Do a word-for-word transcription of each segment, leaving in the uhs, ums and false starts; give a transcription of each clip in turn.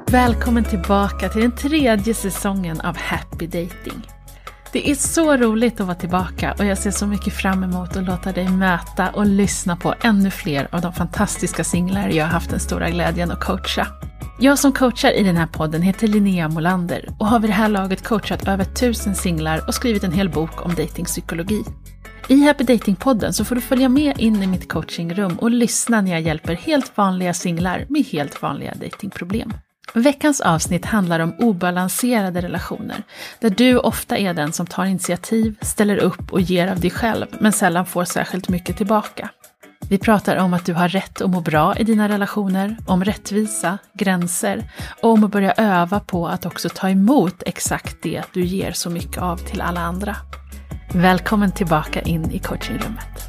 Välkommen tillbaka till den tredje säsongen av Happy Dating. Det är så roligt att vara tillbaka och jag ser så mycket fram emot att låta dig möta och lyssna på ännu fler av de fantastiska singlar jag har haft den stora glädjen att coacha. Jag som coachar i den här podden heter Linnea Molander och har vid det här laget coachat över tusen singlar och skrivit en hel bok om datingpsykologi. I Happy Dating-podden så får du följa med in i mitt coachingrum och lyssna när jag hjälper helt vanliga singlar med helt vanliga datingproblem. Veckans avsnitt handlar om obalanserade relationer, där du ofta är den som tar initiativ, ställer upp och ger av dig själv, men sällan får särskilt mycket tillbaka. Vi pratar om att du har rätt att må bra i dina relationer, om rättvisa, gränser och om att börja öva på att också ta emot exakt det du ger så mycket av till alla andra. Välkommen tillbaka in i coachingrummet.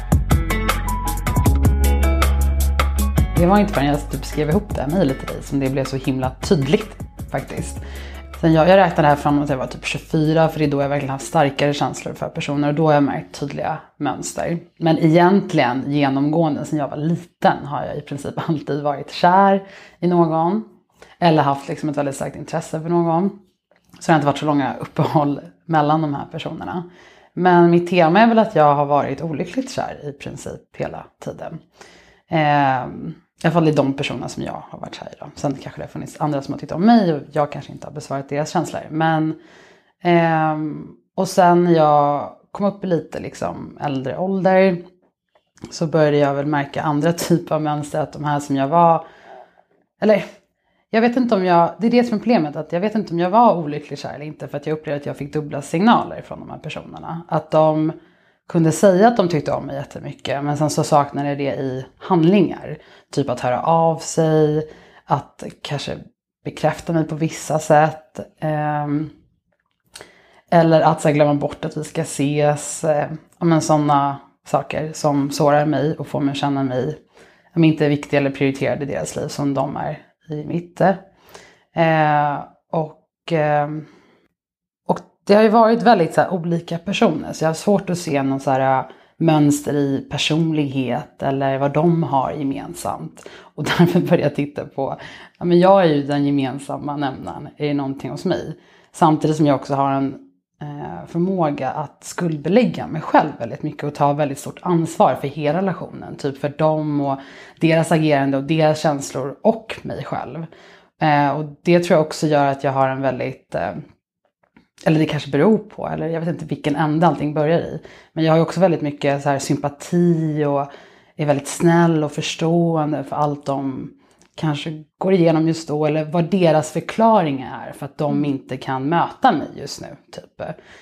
Det var inte förrän jag typ skrev ihop det här mejlet till dig som det blev så himla tydligt faktiskt. Sen jag, jag räknade här fram att jag var typ tjugofyra, för det är då jag verkligen haft starkare känslor för personer och då har jag märkt tydliga mönster. Men egentligen genomgående sen jag var liten har jag i princip alltid varit kär i någon eller haft liksom ett väldigt starkt intresse för någon. Så det har inte varit så långa uppehåll mellan de här personerna. Men mitt tema är väl att jag har varit olyckligt kär i princip hela tiden. Eh, I alla fall i de personer som jag har varit kär i. Då. Sen kanske det har funnits andra som har tyckt om mig och jag kanske inte har besvarat deras känslor. Men, eh, och sen när jag kom upp i lite liksom äldre ålder så började jag väl märka andra typer av mönster. Att de här som jag var, eller jag vet inte om jag, det är det som är problemet. Att jag vet inte om jag var olycklig kär eller inte. För att jag upplevde att jag fick dubbla signaler från de här personerna. Att de kunde säga att de tyckte om mig jättemycket. Men sen så saknade jag det i handlingar. Typ att höra av sig. Att kanske bekräfta mig på vissa sätt. Eh, eller att så här, glömma bort att vi ska ses. Eh, men sådana saker som sårar mig och får mig att känna mig om inte viktiga eller prioriterade i deras liv som de är i mitt. Eh, och... Eh, Det har ju varit väldigt så här, olika personer. Så jag har svårt att se någon så här, mönster i personlighet. Eller vad de har gemensamt. Och därför började jag titta på. Ja, men jag är ju den gemensamma nämnaren. Är det någonting hos mig? Samtidigt som jag också har en eh, förmåga att skuldbelägga mig själv väldigt mycket. Och ta väldigt stort ansvar för hela relationen. Typ för dem och deras agerande och deras känslor. Och mig själv. Eh, och det tror jag också gör att jag har en väldigt... Eh, Eller det kanske beror på, eller jag vet inte vilken ända allting börjar i. Men jag har ju också väldigt mycket så här sympati och är väldigt snäll och förstående för allt de kanske går igenom just då. Eller vad deras förklaring är för att de inte kan möta mig just nu. Typ.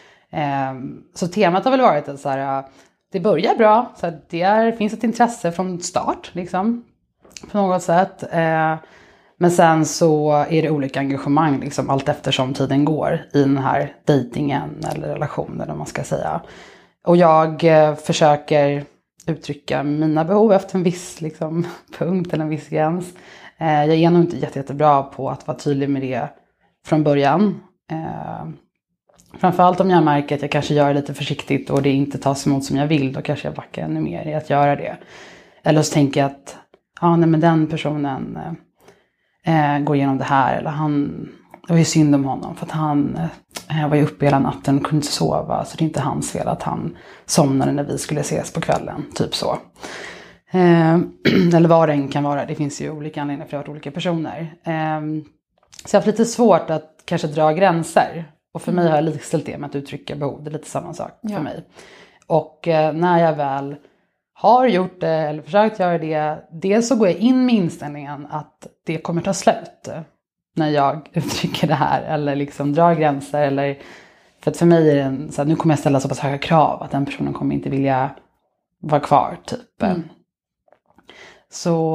Så temat har väl varit att så här, det börjar bra. Så det är, finns ett intresse från start liksom, på något sätt. Men sen så är det olika engagemang liksom, allt eftersom tiden går i den här dejtingen eller relationen om man ska säga. Och jag eh, försöker uttrycka mina behov efter en viss liksom, punkt eller en viss gräns. Eh, jag är nog inte jätte, jättebra på att vara tydlig med det från början. Eh, framförallt om jag märker att jag kanske gör det lite försiktigt och det inte tas emot som jag vill. Då kanske jag backar ännu mer i att göra det. Eller så tänker jag att ja, nej, men den personen... Eh, Eh, går igenom det här eller han, det var ju synd om honom för att han eh, var ju uppe hela natten och kunde inte sova, så det är inte hans fel att han somnade när vi skulle ses på kvällen, typ så eh, eller vad det än kan vara, det finns ju olika anledningar för att olika personer eh, så jag har haft lite svårt att kanske dra gränser och för mig har jag likställt det med att uttrycka behov, det är lite samma sak för ja. mig och eh, när jag väl har gjort det eller försökt göra det. Dels så går jag in med inställningen att det kommer ta slut. När jag uttrycker det här. Eller liksom drar gränser. Eller, för att för mig är det en, så att nu kommer jag ställa så pass höga krav. Att den personen kommer inte vilja vara kvar. Typ. Mm. Så.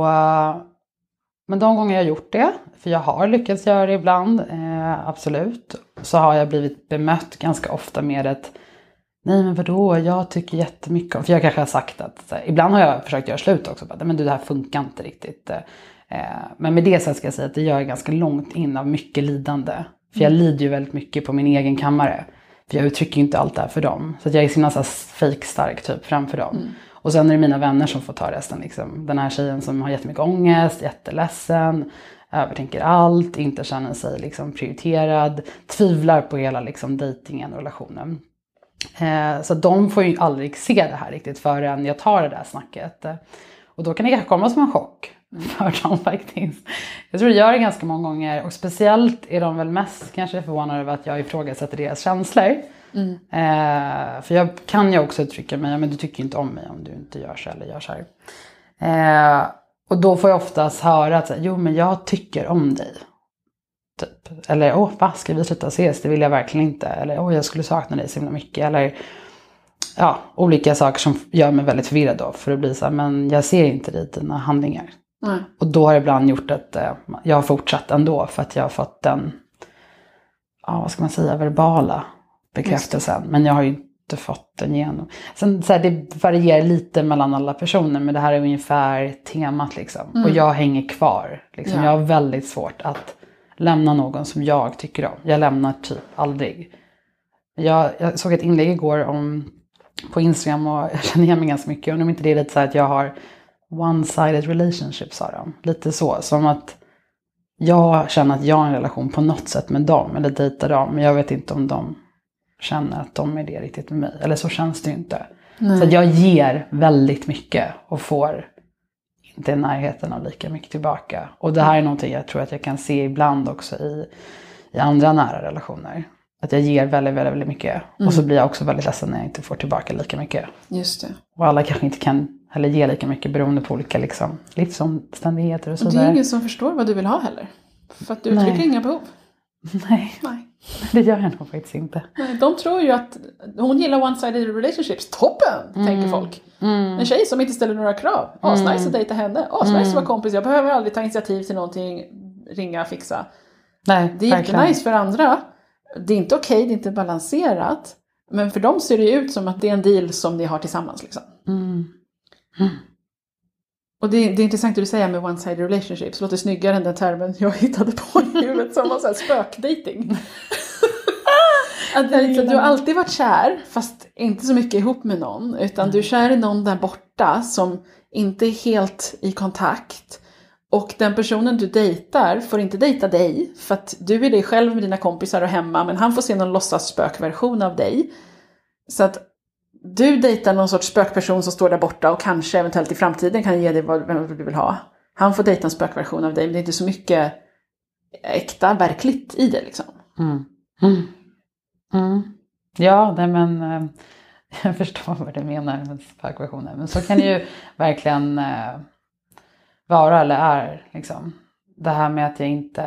Men de gånger jag har gjort det. För jag har lyckats göra det ibland. Eh, absolut. Så har jag blivit bemött ganska ofta med ett. Nej men vadå, jag tycker jättemycket om, för jag kanske har sagt att, så här, ibland har jag försökt göra slut också, bara, men du det här funkar inte riktigt. Eh, men med det så ska jag säga att det gör ganska långt in av mycket lidande. För jag lider ju väldigt mycket på min egen kammare. För jag uttrycker ju inte allt det här för dem. Så att jag är så fake stark typ framför dem. Mm. Och sen är det mina vänner som får ta resten liksom. Den här tjejen som har jättemycket ångest, jätteledsen. övertänker allt, inte känner sig liksom prioriterad, tvivlar på hela liksom dejtingen och relationen. Eh, så de får ju aldrig se det här riktigt förrän jag tar det där snacket. Och då kan det kanske komma som en chock för dem faktiskt. Jag tror det gör det ganska många gånger, och speciellt är de väl mest kanske förvånade över att jag ifrågasätter deras känslor. Mm. Eh, för jag kan ju också uttrycka mig, men du tycker inte om mig om du inte gör så eller gör så här. Eh, och då får jag oftast höra att jo men jag tycker om dig. Typ. Eller åh vad ska vi sluta ses, det vill jag verkligen inte. Eller åh jag skulle sakna dig så himla mycket. Eller ja, olika saker som gör mig väldigt förvirrad då. För det blir så här, men jag ser inte dig i dina handlingar. Mm. Och då har det ibland gjort att eh, jag har fortsatt ändå. För att jag har fått den, ja vad ska man säga, verbala bekräftelsen. Men jag har ju inte fått den igenom. Sen så här, det varierar lite mellan alla personer. Men det här är ungefär temat liksom. Mm. Och jag hänger kvar. Liksom. Ja. Jag har väldigt svårt att lämna någon som jag tycker om. Jag lämnar typ aldrig. Jag, jag såg ett inlägg igår om, på Instagram, och jag känner igen mig ganska mycket. Och om inte det är lite så att jag har one-sided relationship, sa de. Lite så, som att jag känner att jag har en relation på något sätt med dem. Eller dejtar dem. Men jag vet inte om de känner att de är det riktigt med mig. Eller så känns det ju inte. Nej. Så att jag ger väldigt mycket och får inte i närheten av lika mycket tillbaka. Och det här är någonting jag tror att jag kan se ibland också i, i andra nära relationer. Att jag ger väldigt, väldigt, väldigt mycket. Mm. Och så blir jag också väldigt ledsen när jag inte får tillbaka lika mycket. Just det. Och alla kanske inte kan heller ge lika mycket beroende på olika liksom, livsomständigheter och så. Och det är ingen som förstår vad du vill ha heller. För att du uttrycker inga behov. Nej. Nej. Det gör jag nog faktiskt inte. Nej, de tror ju att hon gillar one-sided relationships. Toppen, mm. tänker folk. Mm. En tjej som inte ställer några krav. As mm. nice att dejta henne. As nice mm. att vara kompis. Jag behöver aldrig ta initiativ till någonting. Ringa, fixa. Nej, det är jättenice för andra. Det är inte okej, det är inte balanserat. Men för dem ser det ut som att det är en deal som ni har tillsammans. Liksom. Mm. Mm. Och det är, det är intressant det du säger med one-sided relationships. Det låter snyggare än den termen jag hittade på i huvudet som var så här spökdating. Att det, du har alltid varit kär, fast inte så mycket ihop med någon. Utan mm. du är kär i någon där borta som inte är helt i kontakt. Och den personen du dejtar får inte dejta dig. För att du är dig själv med dina kompisar och hemma. Men han får se någon låtsas spökversion av dig. Så att du dejtar någon sorts spökperson som står där borta. Och kanske eventuellt i framtiden kan ge dig vad, vad du vill ha. Han får dejta en spökversion av dig. Men det är inte så mycket äkta, verkligt i det liksom. Mm. Mm. Mm. Ja, nej men äh, jag förstår vad du menar med spökversioner. Men så kan det ju verkligen äh, vara eller är liksom. Det här med att jag inte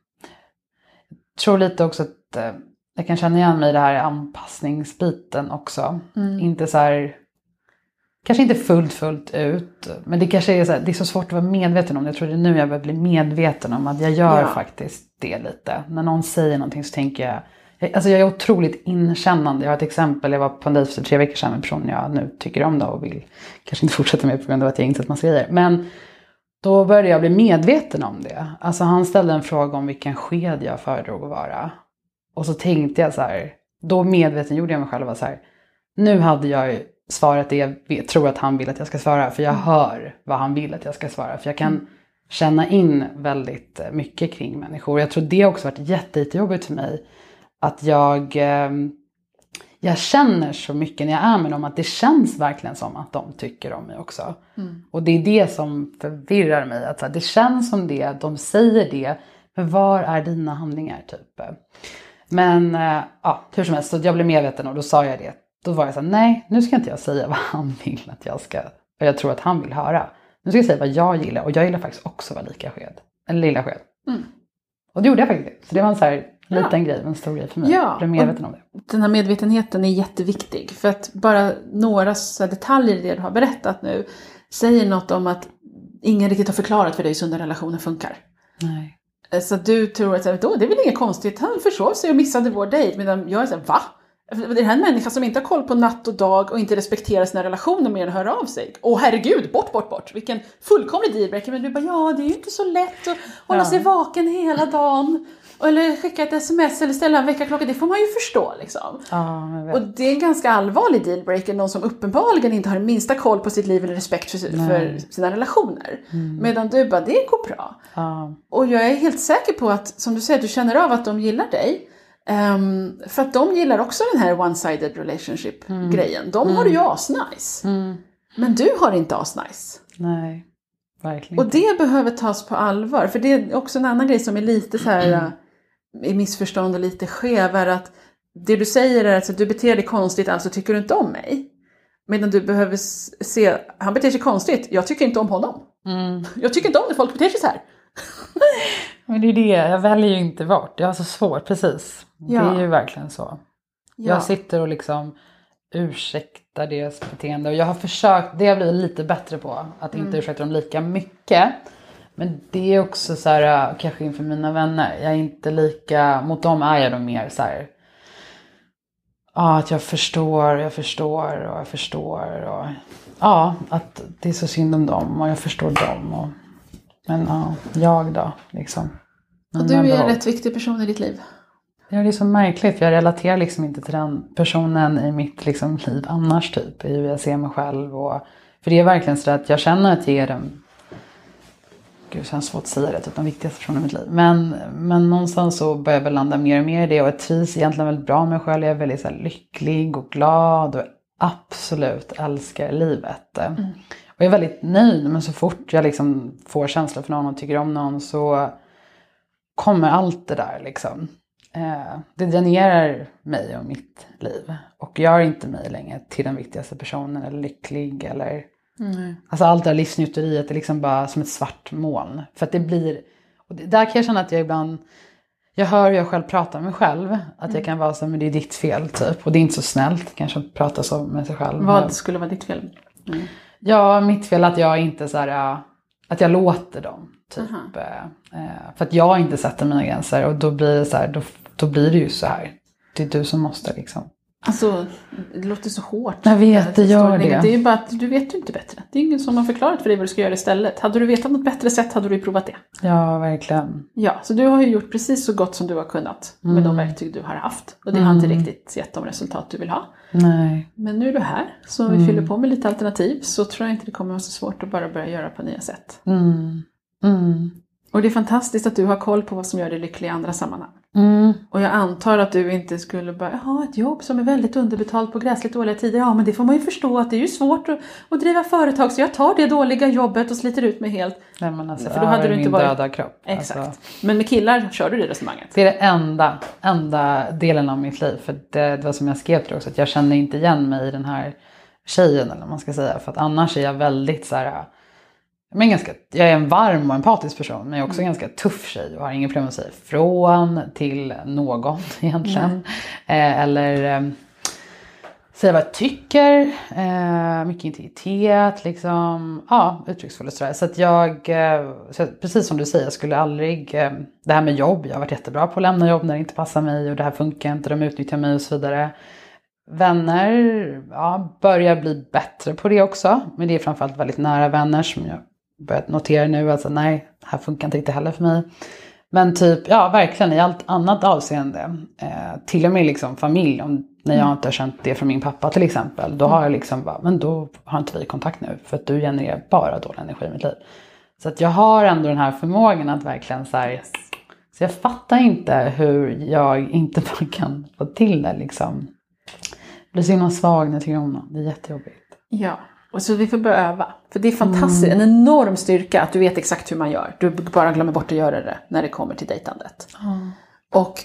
jag tror lite också att äh, jag kan känna igen mig i det här anpassningsbiten också. Mm. Inte så här, kanske inte fullt fullt ut, men det kanske är så här, det är så svårt att vara medveten om det. Jag tror det är nu jag börjar bli medveten om att jag gör ja. faktiskt det lite. När någon säger någonting så tänker jag Alltså jag är otroligt inkännande. Jag har ett exempel. Jag var på en dejt för tre veckor sedan med en person jag nu tycker om då och vill kanske inte fortsätta med på grund av att jag insett massa grejer. Men då började jag bli medveten om det. Alltså han ställde en fråga om vilken sked jag föredrog att vara. Och så tänkte jag så här. Då medveten gjorde jag mig själv så här. Nu hade jag svarat det jag vet, tror att han vill att jag ska svara. För jag hör vad han vill att jag ska svara. För jag kan mm. känna in väldigt mycket kring människor. Jag tror det också varit jätte, jättejobbigt för mig. Att jag, eh, jag känner så mycket när jag är med dem att det känns verkligen som att de tycker om mig också. Mm. Och det är det som förvirrar mig. Att så här, det känns som det, de säger det. Men var är dina handlingar typ? Men eh, ja, hur som helst, så jag blev medveten och då sa jag det. Då var jag så här, nej nu ska inte jag säga vad han vill att jag ska. Och jag tror att han vill höra. Nu ska jag säga vad jag gillar. Och jag gillar faktiskt också vad lika sked. En lilla sked. Mm. Och det gjorde jag faktiskt. Så det var en så här liten ja. grej, en stor grej för mig. Ja, jag är medveten om det. Den här medvetenheten är jätteviktig. För att bara några så detaljer i det du har berättat nu säger något om att ingen riktigt har förklarat för dig hur sunda relationer funkar. Nej. Så du tror att då, det är väl inget konstigt. Han försov sig och missade vår dejt. Medan jag är så här, va? Det är en människa som inte har koll på natt och dag och inte respekterar sina relationer mer än hör av sig. Åh herregud, bort, bort, bort. Vilken fullkomlig dealbreaker. Men du bara, ja det är ju inte så lätt att hålla ja. sig vaken hela dagen. Eller skicka ett sms eller ställa en väckarklocka. Det får man ju förstå liksom. Ja, och det är en ganska allvarlig dealbreaker. Någon som uppenbarligen inte har minsta koll på sitt liv eller respekt för, för sina relationer. Mm. Medan du bara, det går bra. Ja. Och jag är helt säker på att, som du säger, du känner av att de gillar dig. Um, för att de gillar också den här one-sided relationship-grejen. Mm. De mm. har det ju asnice. Mm. Men du har inte asnice. Nej, verkligen. Och det behöver tas på allvar. För det är också en annan grej som är lite så här mm. i missförstånd och lite skev. Är att det du säger är att du beter dig konstigt, alltså tycker du inte om mig. Medan du behöver se, han beter sig konstigt, jag tycker inte om honom. Mm. Jag tycker inte om när folk beter sig så här. Men det är det, jag väljer ju inte bort. Jag har så svårt, precis. Ja. Det är ju verkligen så. Ja. Jag sitter och liksom ursäktar deras beteende. Och jag har försökt, det har jag blivit lite bättre på. Att inte mm. ursäkta dem lika mycket. Men det är också så här, kanske inför mina vänner. Jag är inte lika, mot dem är jag då mer så här. Ja, att jag förstår, jag förstår och jag förstår. Och, ja, att det är så synd om dem och jag förstår dem. Och, men ja, jag då liksom. Men och du är en rätt viktig person i ditt liv. Ja, det är så märkligt för jag relaterar liksom inte till den personen i mitt liksom liv annars typ. I hur jag ser mig själv. Och, för det är verkligen så att jag känner att jag är den, gud det känns svårt att säga det, typ den viktigaste personen i mitt liv. Men, men någonstans så börjar jag väl landa mer och mer i det. Och jag trivs egentligen väldigt bra med mig själv. Jag är väldigt så här, lycklig och glad och absolut älskar livet. Mm. Och jag är väldigt nöjd, men så fort jag liksom får känslor för någon och tycker om någon så kommer allt det där liksom. Eh, det dränerar mig och mitt liv. Och gör inte mig längre till den viktigaste personen eller lycklig eller... Mm. Alltså allt det här livsnjuteriet är liksom bara som ett svart moln. För att det blir... Och det, där kan jag känna att jag ibland... Jag hör hur jag själv pratar med mig själv. Att mm. jag kan vara så, men det är ditt fel typ. Och det är inte så snällt kanske att prata så med sig själv. Vad skulle vara ditt fel? Mm. Ja, mitt fel att jag inte så här... Att jag låter dem typ. Uh-huh. För att jag inte sätter mina gränser. Och då blir det så här... Då, då blir det ju så här. Det är du som måste liksom... Alltså, det låter så hårt. Jag vet, det gör det. Det är ju bara att du vet ju inte bättre. Det är ingen som har förklarat för dig vad du ska göra istället. Hade du vetat något bättre sätt hade du provat det. Ja, verkligen. Ja, så du har ju gjort precis så gott som du har kunnat. Mm. Med de verktyg du har haft. Och det mm. har inte riktigt gett de resultat du vill ha. Nej. Men nu är du här. Så vi mm. fyller på med lite alternativ. Så tror jag inte det kommer vara så svårt att bara börja göra på nya sätt. Mm. Mm. Och det är fantastiskt att du har koll på vad som gör dig lycklig i andra sammanhang. Mm. Och jag antar att du inte skulle bara ha ett jobb som är väldigt underbetalt på gräsligt dåliga tider. Ja, men det får man ju förstå att det är ju svårt att, att driva företag. Så jag tar det dåliga jobbet och sliter ut mig helt. Nej, men alltså, för då hade du inte varit... döda kropp. Exakt. Alltså... Men med killar kör du det resonemanget. Det är det enda, enda delen av mitt liv. För det, det var som jag skrev till också. Att jag kände inte igen mig i den här tjejen. Eller vad man ska säga. För att annars är jag väldigt så här... Men ganska, jag är en varm och empatisk person. Men jag är också mm. en ganska tuff tjej. Och har ingen problem att säga från till någon egentligen. Mm. Eh, eller eh, säga vad jag tycker. Eh, mycket integritet. Liksom. Ja, uttrycksfull och sådär. Så att jag, eh, så precis som du säger, jag skulle aldrig... Eh, det här med jobb. Jag har varit jättebra på att lämna jobb när det inte passar mig. Och det här funkar inte. De utnyttjar mig och så vidare. Vänner, ja, börjar bli bättre på det också. Men det är framförallt väldigt nära vänner som jag börjat notera nu. Alltså nej, här funkar inte riktigt heller för mig. Men typ, ja verkligen i allt annat avseende. Eh, till och med liksom familj. Om, när jag inte har känt det från min pappa till exempel. Då har jag liksom bara, men då har inte vi kontakt nu. För att du genererar bara dålig energi i mitt liv. Så att jag har ändå den här förmågan att verkligen så här. Så jag fattar inte hur jag inte bara kan få till det liksom. Blir så himla svag när jag tycker om någon. Det är jättejobbigt. Ja, och så vi får börja öva. För det är fantastiskt, mm. en enorm styrka att du vet exakt hur man gör. Du bara glömmer bort att göra det när det kommer till dejtandet. Mm. Och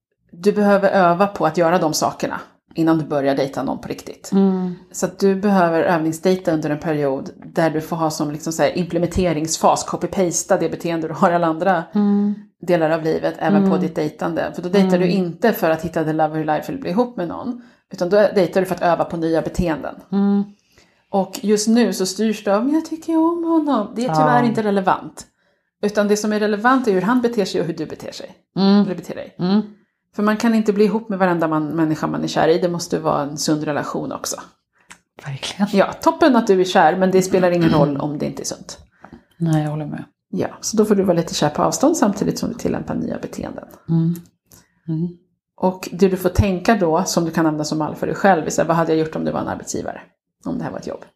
du behöver öva på att göra de sakerna innan du börjar dejta någon på riktigt. Mm. Så att du behöver övningsdejta under en period där du får ha som liksom så här implementeringsfas, copy-pasta det beteende du har i alla andra mm. delar av livet, även mm. på ditt dejtande. För då dejtar mm. du inte för att hitta the love of your life eller bli ihop med någon. Utan då dejtar du för att öva på nya beteenden. Mm. Och just nu så styrs det av, men jag tycker om honom. Det är tyvärr ja. inte relevant. Utan det som är relevant är hur han beter sig och hur du beter sig. Mm. Eller beter dig. Mm. För man kan inte bli ihop med varenda man, människa man är kär i. Det måste vara en sund relation också. Verkligen. Ja, toppen att du är kär, men det spelar ingen roll om det inte är sunt. Nej, jag håller med. Ja, så då får du vara lite kär på avstånd samtidigt som du tillämpar nya beteenden. Mm. Mm. Och det du får tänka då, som du kan använda som mall för dig själv, är så här, vad hade jag gjort om du var en arbetsgivare? Om det här var ett jobb.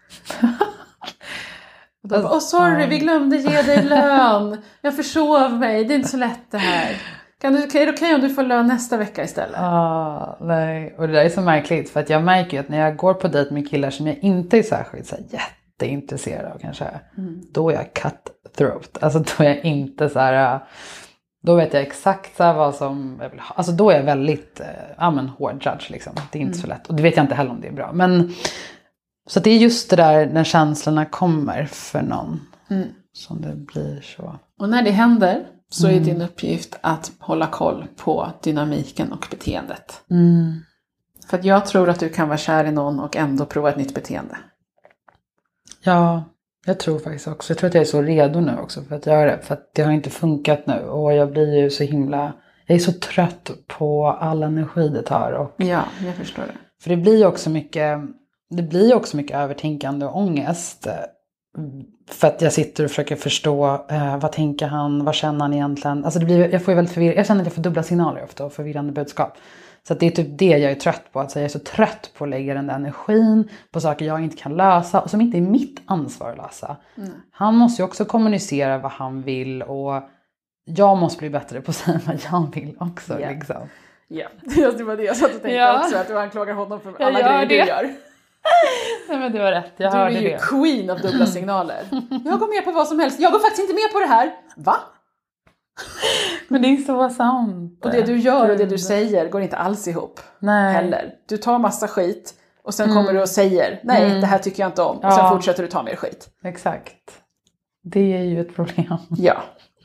Och då bara, åh sorry, vi glömde ge dig lön. Jag försov mig, det är inte så lätt det här. Kan du, är det okej om du får lön nästa vecka istället? Ah, nej. Och det där är så märkligt, för att jag märker ju att när jag går på dejt med killar som jag inte är särskilt så här, jätteintresserad av kanske, mm. då är jag cutthroat. Alltså då är jag inte så här, då vet jag exakt så här vad som jag vill ha. Alltså då är jag väldigt, ja men hård judge liksom. Det är inte mm. så lätt. Och det vet jag inte heller om det är bra. Men så det är just det där när känslorna kommer för någon mm. som det blir så. Och när det händer så är din uppgift att hålla koll på dynamiken och beteendet. Mm. För att jag tror att du kan vara kär i någon och ändå prova ett nytt beteende. Ja, jag tror faktiskt också. Jag tror att jag är så redo nu också för att göra det. För att det har inte funkat nu. Och jag blir ju så himla... Jag är så trött på all energi det tar. Och... Ja, jag förstår det. För det blir också mycket... Det blir också mycket övertänkande och ångest. För att jag sitter och försöker förstå eh, vad tänker han, vad känner han egentligen. Alltså det blir, jag får ju väldigt förvirrande, jag känner att jag får dubbla signaler ofta och förvirrande budskap. Så att det är typ det jag är trött på. Alltså jag är så trött på att lägga den där energin på saker jag inte kan lösa och som inte är mitt ansvar att lösa. Mm. Han måste ju också kommunicera vad han vill och jag måste bli bättre på att säga vad jag vill också. Yeah. Liksom. Ja, det var det jag satt och tänkte ja. också, att du anklagar honom för alla jag grejer det. du gör. Nej men det var rätt, jag du hörde det. Du är ju queen av dubbla signaler. Jag går med på vad som helst, jag går faktiskt inte med på det här. Va? Men det är så sant. Och det du gör och det du säger går inte alls ihop. Nej. Heller. Du tar massa skit och sen mm. kommer du och säger nej, mm. det här tycker jag inte om. Och ja. sen fortsätter du ta mer skit. Exakt. Det är ju ett problem. Ja.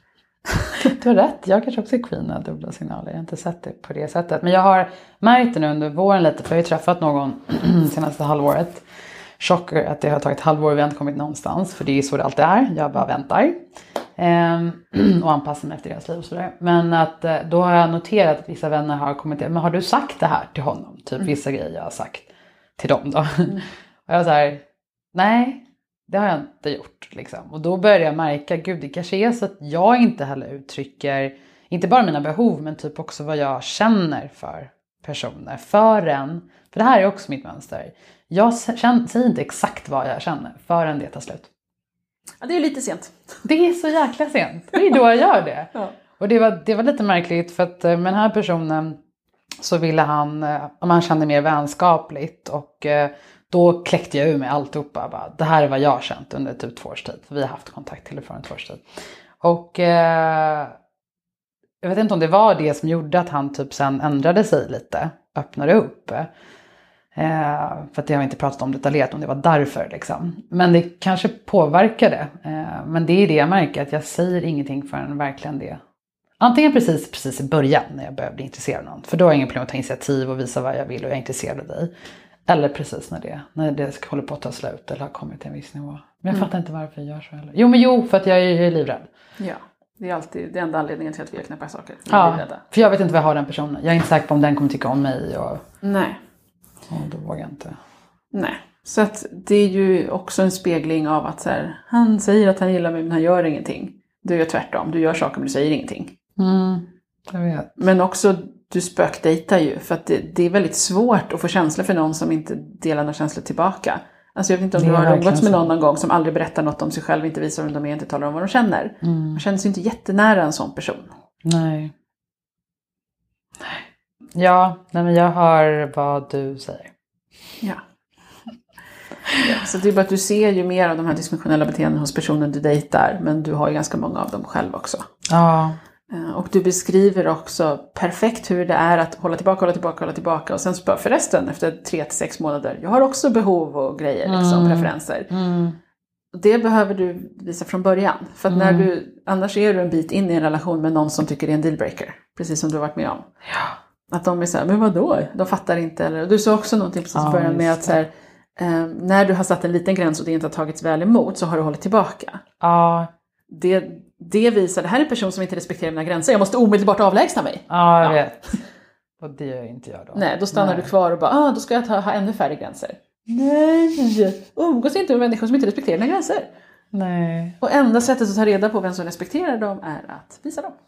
Du har rätt, jag kanske också är queen av dubbla signaler. Jag har inte sett det på det sättet. Men jag har märkt det nu under våren lite. För jag har ju träffat någon senaste halvåret. Chocker att det har tagit halvår och vi har inte kommit någonstans. För det är så det alltid är. Jag bara väntar. Ehm, och anpassar mig efter deras liv och sådär. Men att då har jag noterat att vissa vänner har kommenterat. Men har du sagt det här till honom? Typ mm. vissa grejer jag har sagt till dem då. Mm. Och jag säger nej. Det har jag inte gjort liksom. Och då börjar jag märka, gud det kanske är så att jag inte heller uttrycker, inte bara mina behov men typ också vad jag känner för personer. Förrän, för det här är också mitt mönster. Jag känner, säger inte exakt vad jag känner förrän det tar slut. Ja, det är lite sent. Det är så jäkla sent. Det är då jag gör det. Ja. Och det var, det var lite märkligt för att med den här personen så ville han, om han kände mer vänskapligt och då kläckte jag ur mig alltihopa. Bara, det här är vad jag har känt under typ två års tid. Vi har haft kontakt till och från två års tid. Och eh, jag vet inte om det var det som gjorde att han typ sen ändrade sig lite. Öppnade upp. Eh, för att det har vi inte pratat om detaljerat om det var därför liksom. Men det kanske påverkade. Eh, men det är det jag märker. Att jag säger ingenting förrän verkligen det. Antingen precis, precis i början när jag började bli intresserad av någon. För då har jag ingen problem att ta initiativ och visa vad jag vill och jag är intresserad av dig. Eller precis när det, när det håller på att ta slut eller har kommit till en viss nivå. Men jag mm. fattar inte varför jag gör så heller. Jo men jo, för att jag är, jag är livrädd. Ja, det är alltid det enda anledningen till att vi gör knäppa saker. Ja, för jag vet inte vad jag har den personen. Jag är inte säker på om den kommer tycka om mig. Och, nej. Och då vågar jag inte. Nej, så att det är ju också en spegling av att så här, han säger att han gillar mig men han gör ingenting. Du gör tvärtom, du gör saker men du säger ingenting. Mm, jag vet. Men också... Du spökdejtar ju för att det, det är väldigt svårt att få känslor för någon som inte delar några känslor tillbaka. Alltså jag vet inte om du har umgåtts med någon någon gång som aldrig berättar något om sig själv, inte visar vem de är, inte talar om vad de känner. Mm. Man känner sig inte jättenära en sån person. Nej. Ja, nej men jag hör vad du säger. Ja. Ja, så det är bara att du ser ju mer av de här dysfunktionella beteenden hos personen du dejtar, men du har ju ganska många av dem själv också. Ja. Och du beskriver också perfekt hur det är att hålla tillbaka, hålla tillbaka, hålla tillbaka. Och sen så bara förresten efter tre till sex månader. Jag har också behov och grejer, liksom, mm. preferenser. Mm. Det behöver du visa från början. För att mm. när du, annars är du en bit in i en relation med någon som tycker det är en dealbreaker. Precis som du har varit med om. Ja. Att de är så här, men vadå? De fattar inte. Eller, du sa också någonting precis i ja, början med att så här, eh, när du har satt en liten gräns och det inte har tagits väl emot så har du hållit tillbaka. Ja. Det, det visar, det här är en person som inte respekterar mina gränser. Jag måste omedelbart avlägsna mig. Ja, jag Ja. vet. Och det gör inte jag då. Nej, då stannar Nej. du kvar och bara, ah, då ska jag ta, ha ännu färre gränser. Nej, umgås inte med människor som inte respekterar dina gränser. Nej. Och enda sättet att ta reda på vem som respekterar dem är att visa dem.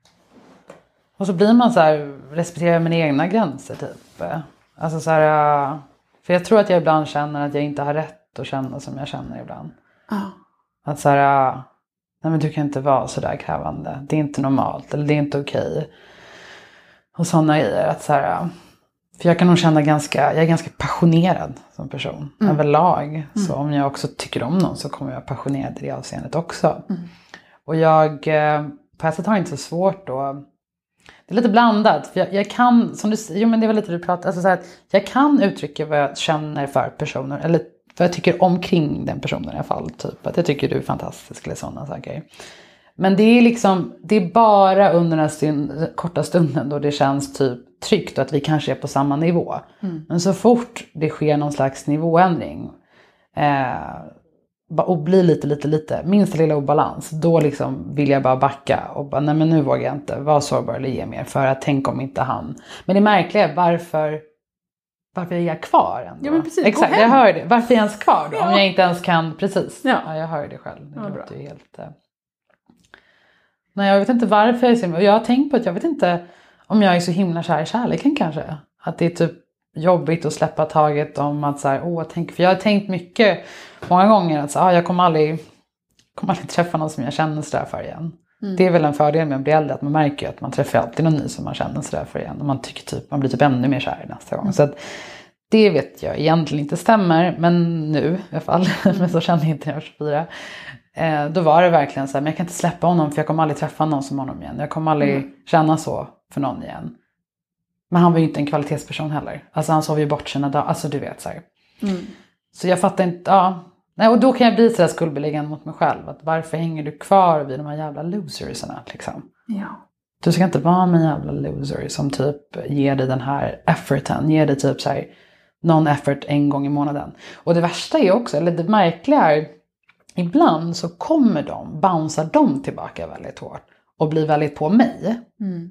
Och så blir man så här, respekterar mina egna gränser typ. Alltså så här, för jag tror att jag ibland känner att jag inte har rätt att känna som jag känner ibland. Ja. Att så här, nej men du kan inte vara så där krävande. Det är inte normalt eller det är inte okej. Och sådana grejer. Att så här, för jag kan nog känna ganska, jag är ganska passionerad som person mm. överlag. Mm. Så om jag också tycker om någon så kommer jag passionerad i det avseendet också. Mm. Och jag, på ett sätt har jag inte så svårt då. Det är lite blandat. För jag, jag kan, som du säger, jo men det är väl lite du pratar, alltså så här, jag kan uttrycka vad jag känner för personer. Eller vad jag tycker omkring den personen i alla fall. Typ att jag tycker du är fantastisk eller sådana saker. Men det är liksom, det är bara under den här stund, korta stunden då det känns typ tryggt och att vi kanske är på samma nivå. Mm. Men så fort det sker någon slags nivåändring eh, och blir lite, lite, lite, minsta lilla obalans, då liksom vill jag bara backa och bara, nej men nu vågar jag inte vara sårbar eller ge mer för att tänk om inte han. Men det märkliga är varför, varför är jag kvar ändå? Ja men precis, exakt, jag hör det. Varför är jag ens kvar då? Ja. Om jag inte ens kan, precis. Ja, ja jag hör det själv. Det ja, låter ju helt... Eh... Nej, jag vet inte varför jag är så himla... Jag har tänkt på att jag vet inte om jag är så himla kär i kärleken kanske. Att det är typ jobbigt att släppa taget om att så här, åh, tänk... För jag har tänkt mycket, många gånger att så, ah, jag kommer aldrig, kommer aldrig träffa någon som jag känner sådär för igen. Mm. Det är väl en fördel med att bli äldre, att man märker att man träffar alltid någon ny som man känner sådär för igen. Och man tycker typ, man blir typ ännu mer kär nästa gång. Mm. Så att det vet jag egentligen inte stämmer, men nu i alla fall, men så kände jag inte när jag var tjugofyra. Eh, då var det verkligen så här, men jag kan inte släppa honom för jag kommer aldrig träffa någon som honom igen. Jag kommer aldrig mm. känna så för någon igen. Men han var ju inte en kvalitetsperson heller. Alltså han sov ju bort sina dagar, alltså du vet så här. Mm. Så jag fattar inte, ja. Nej, och då kan jag bli så där skuldbeläggande mot mig själv. Att varför hänger du kvar vid de här jävla losersarna liksom? Ja. Du ska inte vara med en jävla loser som typ ger dig den här efforten. Ger dig typ så här någon effort en gång i månaden. Och det värsta är också, eller det märkliga är, ibland så kommer de, bouncear de tillbaka väldigt hårt. Och blir väldigt på mig. Mm.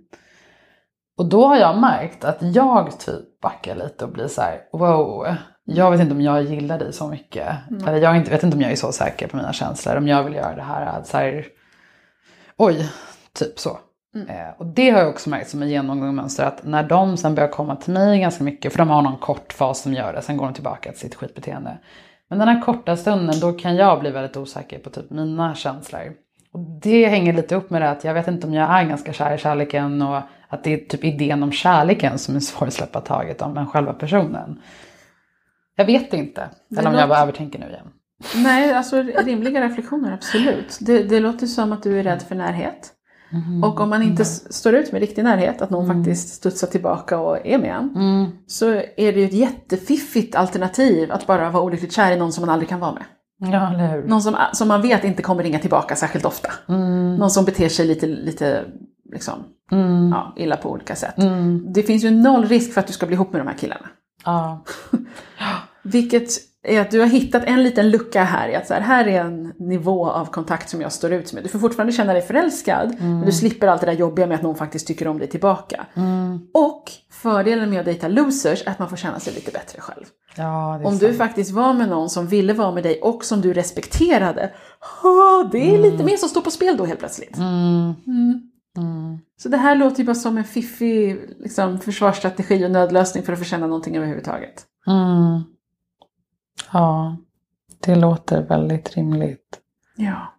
Och då har jag märkt att jag typ backar lite och blir så här, wow. Jag vet inte om jag gillar dig så mycket. Mm. Eller jag vet inte om jag är så säker på mina känslor. Om jag vill göra det här. Så här oj, typ så. Mm. Eh, och det har jag också märkt som en genomgångsmönster. Att när de sen börjar komma till mig ganska mycket. För de har någon kort fas som gör det. Sen går de tillbaka till sitt skitbeteende. Men den här korta stunden, då kan jag bli väldigt osäker på typ mina känslor. Och det hänger lite upp med det att jag vet inte om jag är ganska kär i kärleken. Och att det är typ idén om kärleken som är svår att släppa taget om. Men själva personen. Jag vet inte. Det eller om låter... jag bara övertänker nu igen. Nej, alltså rimliga reflektioner, absolut. Det, det låter som att du är rädd för närhet. Mm. Och om man inte mm. står ut med riktig närhet, att någon mm. faktiskt studsar tillbaka och är med en, mm. så är det ju ett jättefiffigt alternativ att bara vara olyckligt kär i någon som man aldrig kan vara med. Ja, eller hur? Någon som, som man vet inte kommer ringa tillbaka särskilt ofta. Mm. Någon som beter sig lite, lite liksom, mm. ja, illa på olika sätt. Mm. Det finns ju noll risk för att du ska bli ihop med de här killarna. Ja. Vilket är att du har hittat en liten lucka här i att så här, här är en nivå av kontakt som jag står ut med. Du får fortfarande känna dig förälskad, mm. men du slipper allt det där jobbiga med att någon faktiskt tycker om dig tillbaka. Mm. Och fördelen med att dejta losers är att man får känna sig lite bättre själv. Ja, det är om sant. Du faktiskt var med någon som ville vara med dig och som du respekterade, oh, det är mm. lite mer som står på spel då helt plötsligt. Mm. Mm. Mm. Så det här låter ju bara som en fiffig liksom, försvarsstrategi och nödlösning för att få känna någonting överhuvudtaget. Mm. Ja, det låter väldigt rimligt. Ja.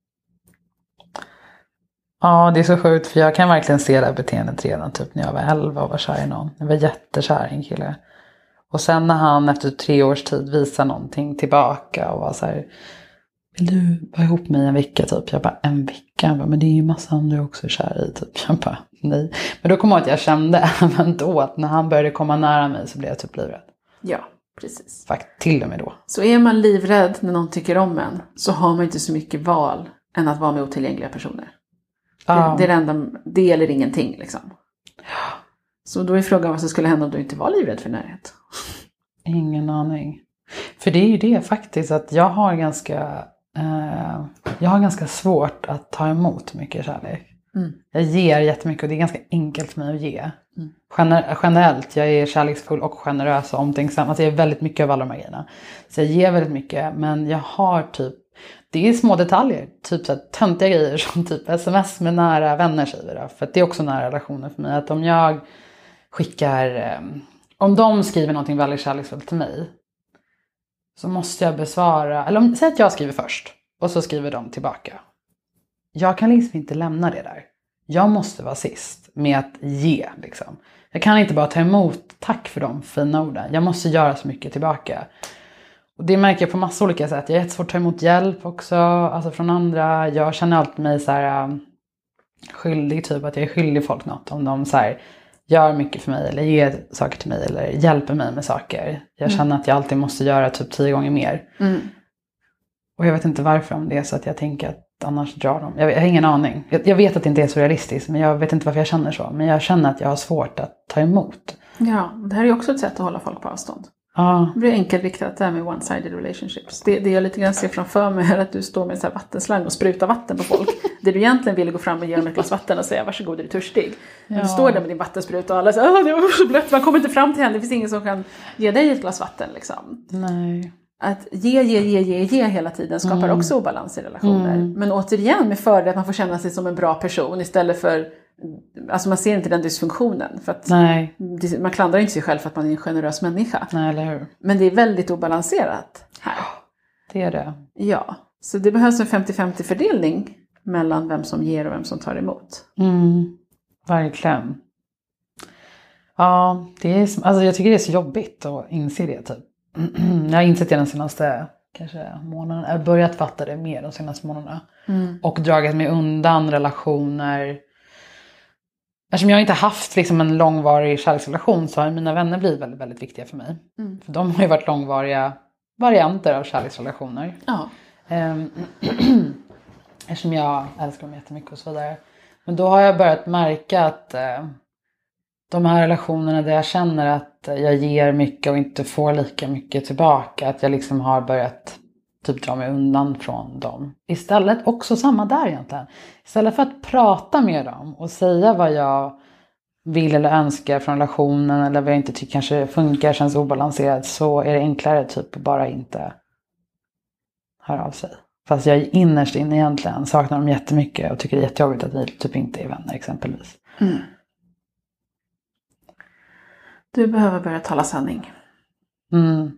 Ja, det är så sjukt för jag kan verkligen se det här beteendet redan typ när jag var elva och var kär i någon. Jag var jättekär i en kille. Och sen när han efter tre års tid visar någonting tillbaka och var så här, vill du vara ihop med mig en vecka typ? Jag bara, en vecka? Jag bara, men det är ju massa andra också kär i typ. Jag bara, nej. Men då kom jag att jag kände även då att när han började komma nära mig så blev jag typ livrädd. Ja, precis. Fakt, till och med då. Så är man livrädd när någon tycker om en så har man inte så mycket val än att vara med otillgängliga personer. Ja. Det, det är det enda, det eller ingenting liksom. Ja. Så då är frågan vad som skulle hända om du inte var livrädd för närhet. Ingen aning. För det är ju det faktiskt att jag har ganska Uh, jag har ganska svårt att ta emot mycket kärlek. Mm. Jag ger jättemycket och det är ganska enkelt för mig att ge. Mm. Gener- generellt, jag är kärleksfull och generös och omtänksam. Alltså jag är väldigt mycket av alla de här grejerna. Så jag ger väldigt mycket, men jag har typ, det är små detaljer. Typ så här töntiga grejer som typ sms med nära vänner säger då. För att det är också nära relationer för mig. Att om jag skickar, um, om de skriver någonting väldigt kärleksfullt till mig, så måste jag besvara, eller om, säg att jag skriver först och så skriver de tillbaka. Jag kan liksom inte lämna det där. Jag måste vara sist med att ge liksom. Jag kan inte bara ta emot tack för de fina orden. Jag måste göra så mycket tillbaka. Och det märker jag på massa olika sätt. Jag är jättesvårt att ta emot hjälp också, alltså från andra. Jag känner alltid mig så här um, skyldig, typ att jag är skyldig folk något. Om de så här gör mycket för mig eller ger saker till mig eller hjälper mig med saker. Jag Mm. känner att jag alltid måste göra typ tio gånger mer. Mm. Och jag vet inte varför, om det är så att jag tänker att annars drar de. Jag, jag har ingen aning. Jag, jag vet att det inte är så realistiskt, men jag vet inte varför jag känner så. Men jag känner att jag har svårt att ta emot. Ja, det här är också ett sätt att hålla folk på avstånd. Ja. Det blir enkelriktat det här med one-sided relationships. Det, det jag lite grann ser framför mig är att du står med en sån här vattenslang och sprutar vatten på folk. Det du egentligen vill gå fram och ge dem ett glas vatten och säga varsågod, är du törstig? Men Ja. du står där med din vattenspruta och alla säger åh det var så blött, man kommer inte fram till henne. Det finns ingen som kan ge dig ett glas vatten liksom. Nej. Att ge, ge, ge, ge, ge hela tiden skapar Mm. också obalans i relationer. Mm. Men återigen med fördel att man får känna sig som en bra person istället för, alltså man ser inte den dysfunktionen. För att Nej. man klandrar inte sig själv för att man är en generös människa. Nej, eller hur? Men det är väldigt obalanserat här. Det är det. Ja, så det behövs en femtio-femtio fördelning mellan vem som ger och vem som tar emot. Mm. Verkligen. Ja, det är, alltså jag tycker det är så jobbigt att inse det typ. Jag har insett det den senaste kanske månaden. Jag har börjat fatta det mer de senaste månaderna. Mm. Och dragit mig undan relationer. Eftersom jag inte haft liksom en långvarig kärleksrelation så har mina vänner blivit väldigt, väldigt viktiga för mig. Mm. För de har ju varit långvariga varianter av kärleksrelationer. Ja. Um, eftersom jag älskar dem jättemycket och så vidare. Men då har jag börjat märka att uh, de här relationerna där jag känner att jag ger mycket och inte får lika mycket tillbaka. Att jag liksom har börjat typ dra mig undan från dem. Istället också samma där egentligen. Istället för att prata med dem och säga vad jag vill eller önskar från relationen. Eller vad jag inte tycker kanske funkar, känns obalanserat. Så är det enklare typ att bara inte höra av sig. Fast jag innerst inne egentligen saknar dem jättemycket. Och tycker det är jättejobbigt att vi typ inte är vänner exempelvis. Mm. Du behöver börja tala sanning. Mm.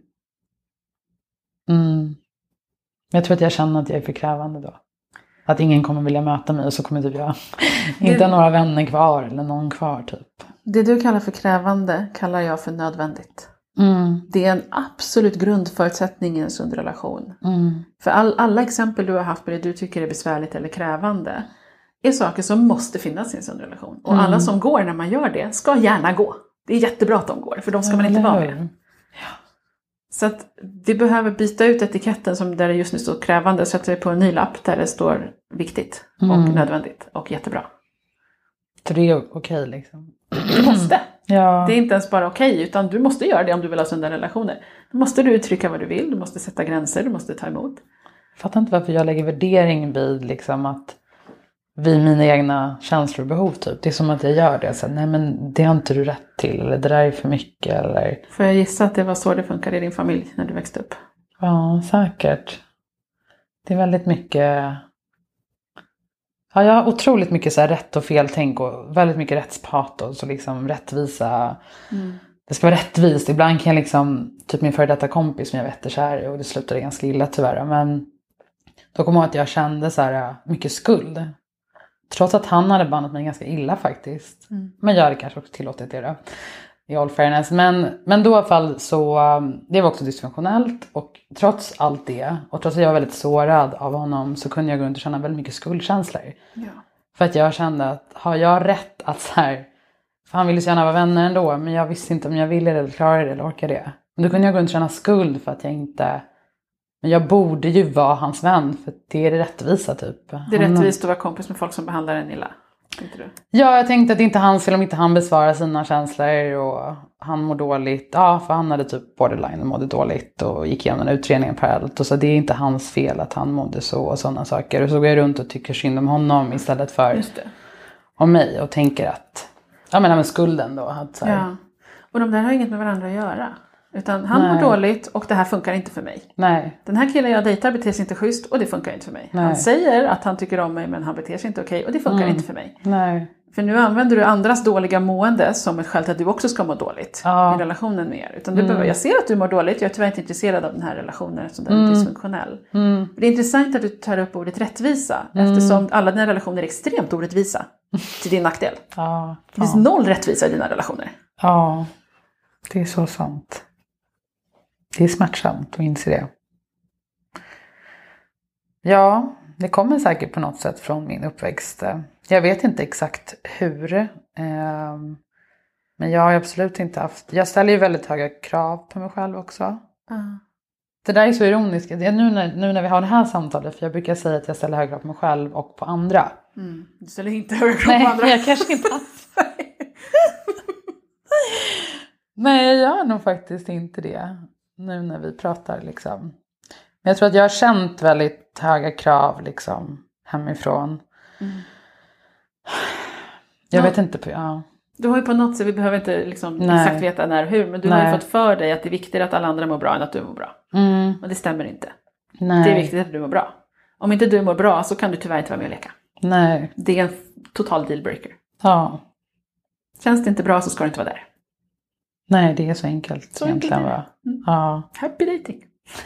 Mm. Jag tror att jag känner att jag är för krävande då. Att ingen kommer vilja möta mig och så kommer typ jag inte ha några vänner kvar eller någon kvar typ. Det du kallar för krävande kallar jag för nödvändigt. Mm. Det är en absolut grundförutsättning i en sund relation. Mm. För all, alla exempel du har haft på det du tycker är besvärligt eller krävande är saker som måste finnas i en sund relation. Och Mm. alla som går när man gör det ska gärna gå. Det är jättebra att de går, för de ska man inte vara med. Så att vi behöver byta ut etiketten som där det just nu står krävande, så att det är på en ny lapp där det står viktigt och Mm. nödvändigt och jättebra. Så det är okej liksom. Du måste. Ja. Det är inte ens bara okej, utan du måste göra det om du vill ha sunda relationer. Då måste du uttrycka vad du vill, du måste sätta gränser, du måste ta emot. Jag fattar inte varför jag lägger värdering vid liksom att vid mina egna känslor och behov typ. Det är som att jag gör det. Så, nej men det har inte du rätt till. Eller det där är för mycket. Eller... Får jag gissa att det var så det funkade i din familj när du växte upp? Ja, säkert. Det är väldigt mycket... Ja, jag har otroligt mycket så här rätt och fel tänk. Och väldigt mycket rättspatos och liksom rättvisa. Mm. Det ska vara rättvist. Ibland kan jag liksom... Typ min före detta kompis som jag var jättekär i. Och det slutade ganska illa tyvärr. Men då kom jag ihåg att jag kände så här mycket skuld. Trots att han hade bandat mig ganska illa faktiskt. Mm. Men jag hade kanske också tillåtit det då. I all fairness. Men, men då i alla fall så. Det var också dysfunktionellt. Och trots allt det. Och trots att jag var väldigt sårad av honom. Så kunde jag gå runt och känna väldigt mycket skuldkänslor. Ja. För att jag kände att. Har jag rätt att så här. För han ville så gärna vara vänner ändå. Men jag visste inte om jag ville det eller klarade det eller orkade det. Men då kunde jag gå runt och känna skuld. För att jag inte. Men jag borde ju vara hans vän. För det är det rättvisa typ. Det är rättvist att vara kompis med folk som behandlar en illa. Inte du? Ja, jag tänkte att det inte är hans fel om inte han besvarar sina känslor och han mår dåligt. Ja, för han hade typ borderline och mådde dåligt och gick igenom den utredningen parallellt. Och så det är inte hans fel att han mådde så och sådana saker. Och så går jag runt och tycker synd om honom istället för Just det. om mig och tänker att, jag menar med skulden då. Att så här, Ja. Och de där har inget med varandra att göra. Utan han Nej. mår dåligt och det här funkar inte för mig. Nej, Den här killen jag dejtar beter sig inte schysst och det funkar inte för mig. Nej. Han säger att han tycker om mig men han beter sig inte okej och det funkar Mm. inte för mig. nej. För nu använder du andras dåliga mående som ett skäl till att du också ska må dåligt Ja. i relationen med er. Utan du Mm. behöver, jag ser att du mår dåligt, jag är tyvärr inte intresserad av den här relationen som den är Mm. dysfunktionell. Mm. Det är intressant att du tar upp ordet rättvisa Mm. eftersom alla dina relationer är extremt orättvisa till din nackdel. Ja, Det finns fan. noll rättvisa i dina relationer. Ja, det är så sant. Det är smärtsamt att inse det. Ja, det kommer säkert på något sätt från min uppväxt. Jag vet inte exakt hur. Eh, men jag har absolut inte haft... Jag ställer ju väldigt höga krav på mig själv också. Uh. Det där är så ironiskt. Det är nu, när, nu när vi har det här samtalet. För jag brukar säga att jag ställer höga krav på mig själv och på andra. Mm. Du ställer inte höga krav Nej, på andra. jag kanske inte alls. Nej, jag gör nog faktiskt inte det. Nu när vi pratar liksom. Men jag tror att jag har känt väldigt höga krav liksom hemifrån. Mm. Jag Ja. vet inte på, ja. Du har ju på något sätt, vi behöver inte liksom Nej. exakt veta när och hur. Men du har Nej. ju fått för dig att det är viktigare att alla andra mår bra än att du mår bra. Mm, Och det stämmer inte. nej. Det är viktigt att du mår bra. Om inte du mår bra så kan du tyvärr inte vara med och leka. Nej. Det är en total dealbreaker. Ja. Känns det inte bra så ska du inte vara där. Nej, det är så enkelt Så enkelt egentligen är det. va? Mm. Ja. Happy dating.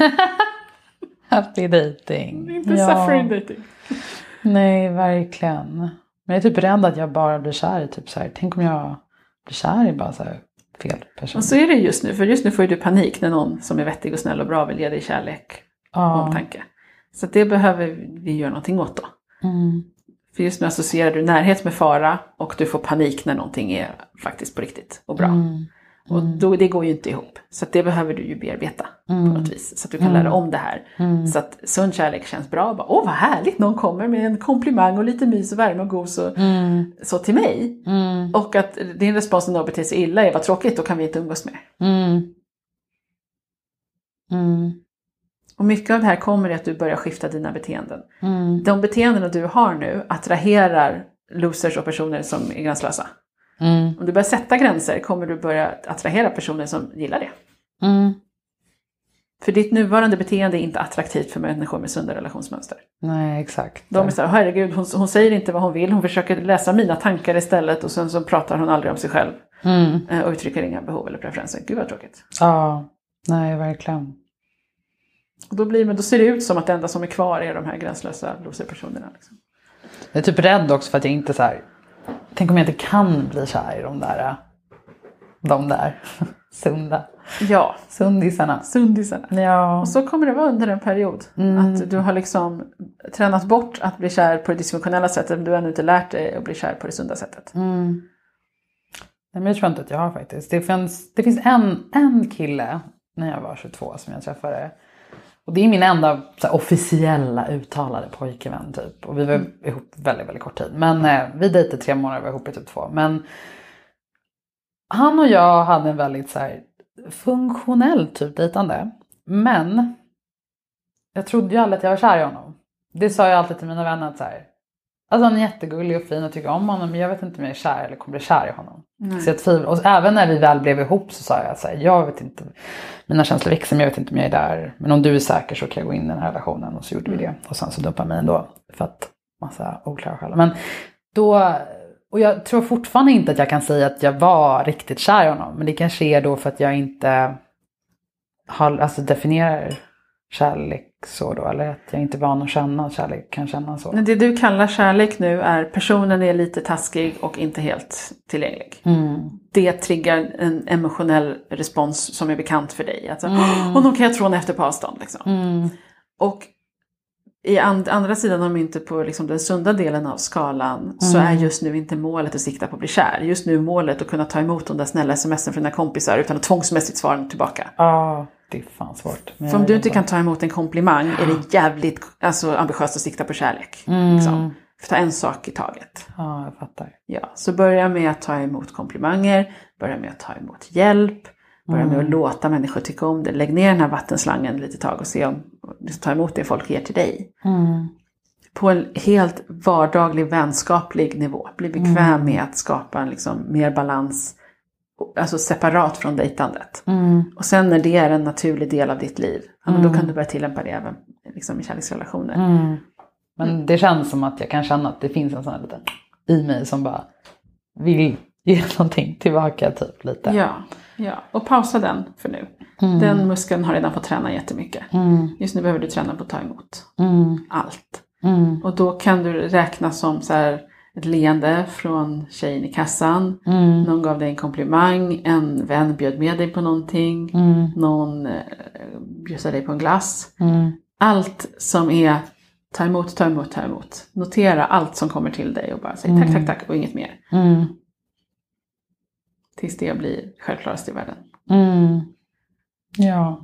Happy dating. Inte ja. suffering dating. Nej, verkligen. Men jag är typ rädd att jag bara blir kär i typ så här. Tänk om jag blir kär i bara så här fel person. Och så är det just nu. För just nu får ju du panik när någon som är vettig och snäll och bra vill ge dig kärlek och Ja. omtanke. Så det behöver vi göra någonting åt då. Mm. För just nu associerar du närhet med fara och du får panik när någonting är faktiskt på riktigt och bra. Mm. Och då, det går ju inte ihop. Så att det behöver du ju bearbeta Mm. på något vis. Så att du kan lära om det här. Mm. Så att sund kärlek känns bra. Bara, åh vad härligt, någon kommer med en komplimang och lite mys och värme och gos och, Mm. så till mig. Mm. Och att din respons när någon beter sig illa är vad tråkigt, då kan vi inte umgås mer. Mm. Mm. Och mycket av det här kommer i att du börjar skifta dina beteenden. Mm. De beteenden du har nu attraherar losers och personer som är gränslösa. Mm. Om du börjar sätta gränser kommer du börja attrahera personer som gillar det. Mm. För ditt nuvarande beteende är inte attraktivt för människor med sunda relationsmönster. Nej, exakt. De är så här, herregud, hon, hon säger inte vad hon vill. Hon försöker läsa mina tankar istället och sen så pratar hon aldrig om sig själv. Mm. eh, Och uttrycker inga behov eller preferenser. Gud vad tråkigt. Ja, nej, verkligen. Och då, blir, men då ser det ut som att det enda som är kvar är de här gränslösa loserpersonerna. Liksom. Jag är typ rädd också för att jag inte så här. Tänk om jag inte kan bli kär i de där. De där. Sunda. Ja, Sundisarna. sundisarna. Ja. Och så kommer det vara under en period. Mm. Att du har liksom tränat bort att bli kär på det dysfunktionella sättet. Men du har ännu inte lärt dig att bli kär på det sunda sättet. Mm. Nej, men jag tror inte att jag har faktiskt. Det finns, det finns en, en kille när jag var tjugotvå som jag träffade. Och det är min enda så här, officiella uttalade pojkvän typ. Och vi var Mm. ihop väldigt, väldigt kort tid. Men eh, vi dejtade tre månader och var ihop i typ två. Men han och jag hade en väldigt så här, funktionell typ dejtande. Men jag trodde ju aldrig att jag var kär i honom. Det sa jag alltid till mina vänner att så här. Alltså han är jättegullig och fin och tycker om honom. Men jag vet inte om jag är kär eller kommer bli kär i honom. Mm. Så jag tvivlar. Och även när vi väl blev ihop så sa jag så här. Jag vet inte. Mina känslor växer men jag vet inte om jag är där. Men om du är säker så kan jag gå in i den här relationen. Och så gjorde vi det. Och sen så dumpade mig ändå. För att massa oklara skäl. Men då. Och jag tror fortfarande inte att jag kan säga att jag var riktigt kär i honom. Men det kanske är då för att jag inte har, alltså definierar kärlek så då. Eller att jag inte är van att känna att kärlek kan känna så. Men det du kallar kärlek nu är personen är lite taskig och inte helt tillgänglig. Mm. Det triggar en emotionell respons som är bekant för dig. Alltså, Mm. honom kan jag tråna efter på avstånd. Liksom. Mm. Och i and, andra sidan av myntet på liksom den sunda delen av skalan så är just nu inte målet att sikta på att bli kär. Just nu är målet att kunna ta emot de där snälla sms'en från dina kompisar utan att tvångsmässigt svara tillbaka. Ja, det är fan svårt. Men För om jag du jobbar. inte kan ta emot en komplimang är det jävligt alltså, ambitiöst att sikta på kärlek. Mm. Liksom. För ta en sak i taget. Ja, jag fattar. Ja, så börja med att ta emot komplimanger. Börja med att ta emot hjälp. Börja med att Mm. låta människor tycka om det. Lägg ner den här vattenslangen lite tag och se om du ska ta emot det folk ger till dig. Mm. På en helt vardaglig, vänskaplig nivå. Bli bekväm Mm. med att skapa en liksom mer balans. Alltså separat från dejtandet. Mm. Och sen när det är en naturlig del av ditt liv. Ja, men då Mm. kan du börja tillämpa det även liksom, i kärleksrelationer. Mm. Men det känns som att jag kan känna att det finns en sån här liten i mig som bara vill ge någonting tillbaka typ lite. Ja, ja. Och pausa den för nu. Mm. Den muskeln har redan fått träna jättemycket. Mm. Just nu behöver du träna på att ta emot Mm. allt. Mm. Och då kan du räkna som så här ett leende från tjejen i kassan. Mm. Någon gav dig en komplimang. En vän bjöd med dig på någonting. Mm. Någon eh, bjussade dig på en glass. Mm. Allt som är ta emot, ta emot, ta emot. Notera allt som kommer till dig och bara säg tack, tack, tack och inget mer. Mm. Tills det blir självklarast i världen. Mm. Ja.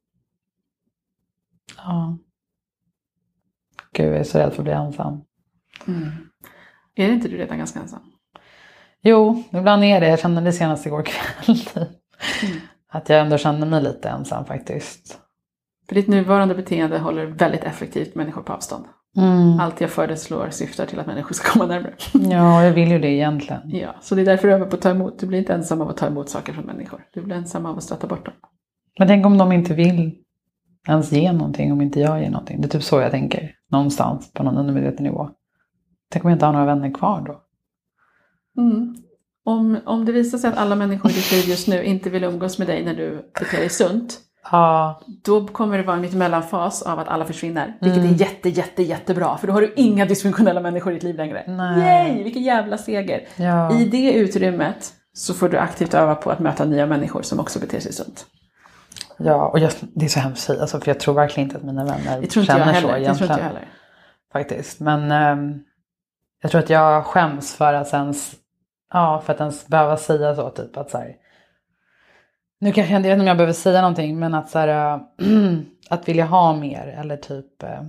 Ja. Gud, jag är så rädd för att bli ensam. Mm. Är det inte du redan ganska ensam? Jo, ibland är det. Jag kände det senast igår kväll. Mm. Att jag ändå kände mig lite ensam faktiskt. För ditt nuvarande beteende håller väldigt effektivt människor på avstånd. Mm. Allt jag föreslår syftar till att människor ska komma närmare. Ja, jag vill ju det egentligen. Ja, så det är därför du övar på att ta emot. Du blir inte ensam av att ta emot saker från människor. Du blir ensam av att stöta bort dem. Men tänk om de inte vill ens ge någonting om inte jag ger någonting. Det är typ så jag tänker. Någonstans på någon undermedveten nivå. Tänk om jag inte har några vänner kvar då. Mm. Om, om det visar sig att alla människor i ditt liv just nu inte vill umgås med dig när du beter dig sunt. Ja. Då kommer det vara en mitt mellanfas av att alla försvinner. Vilket Mm. är jätte, jätte, jättebra. För då har du inga dysfunktionella människor i ditt liv längre. Nej. Yay! Vilken jävla seger. Ja. I det utrymmet så får du aktivt öva på att möta nya människor som också beter sig sunt. Ja, och jag, det är så hemskt att säga, alltså, för jag tror verkligen inte att mina vänner Det tror inte jag känner heller. så Det egentligen. tror inte jag heller. Faktiskt. Men ehm, jag tror att jag skäms för att ens, ja, för att ens behöva säga så typ att så här. Nu kanske jag, jag vet inte om jag behöver säga någonting, men att så här, äh, att vilja ha mer eller typ äh,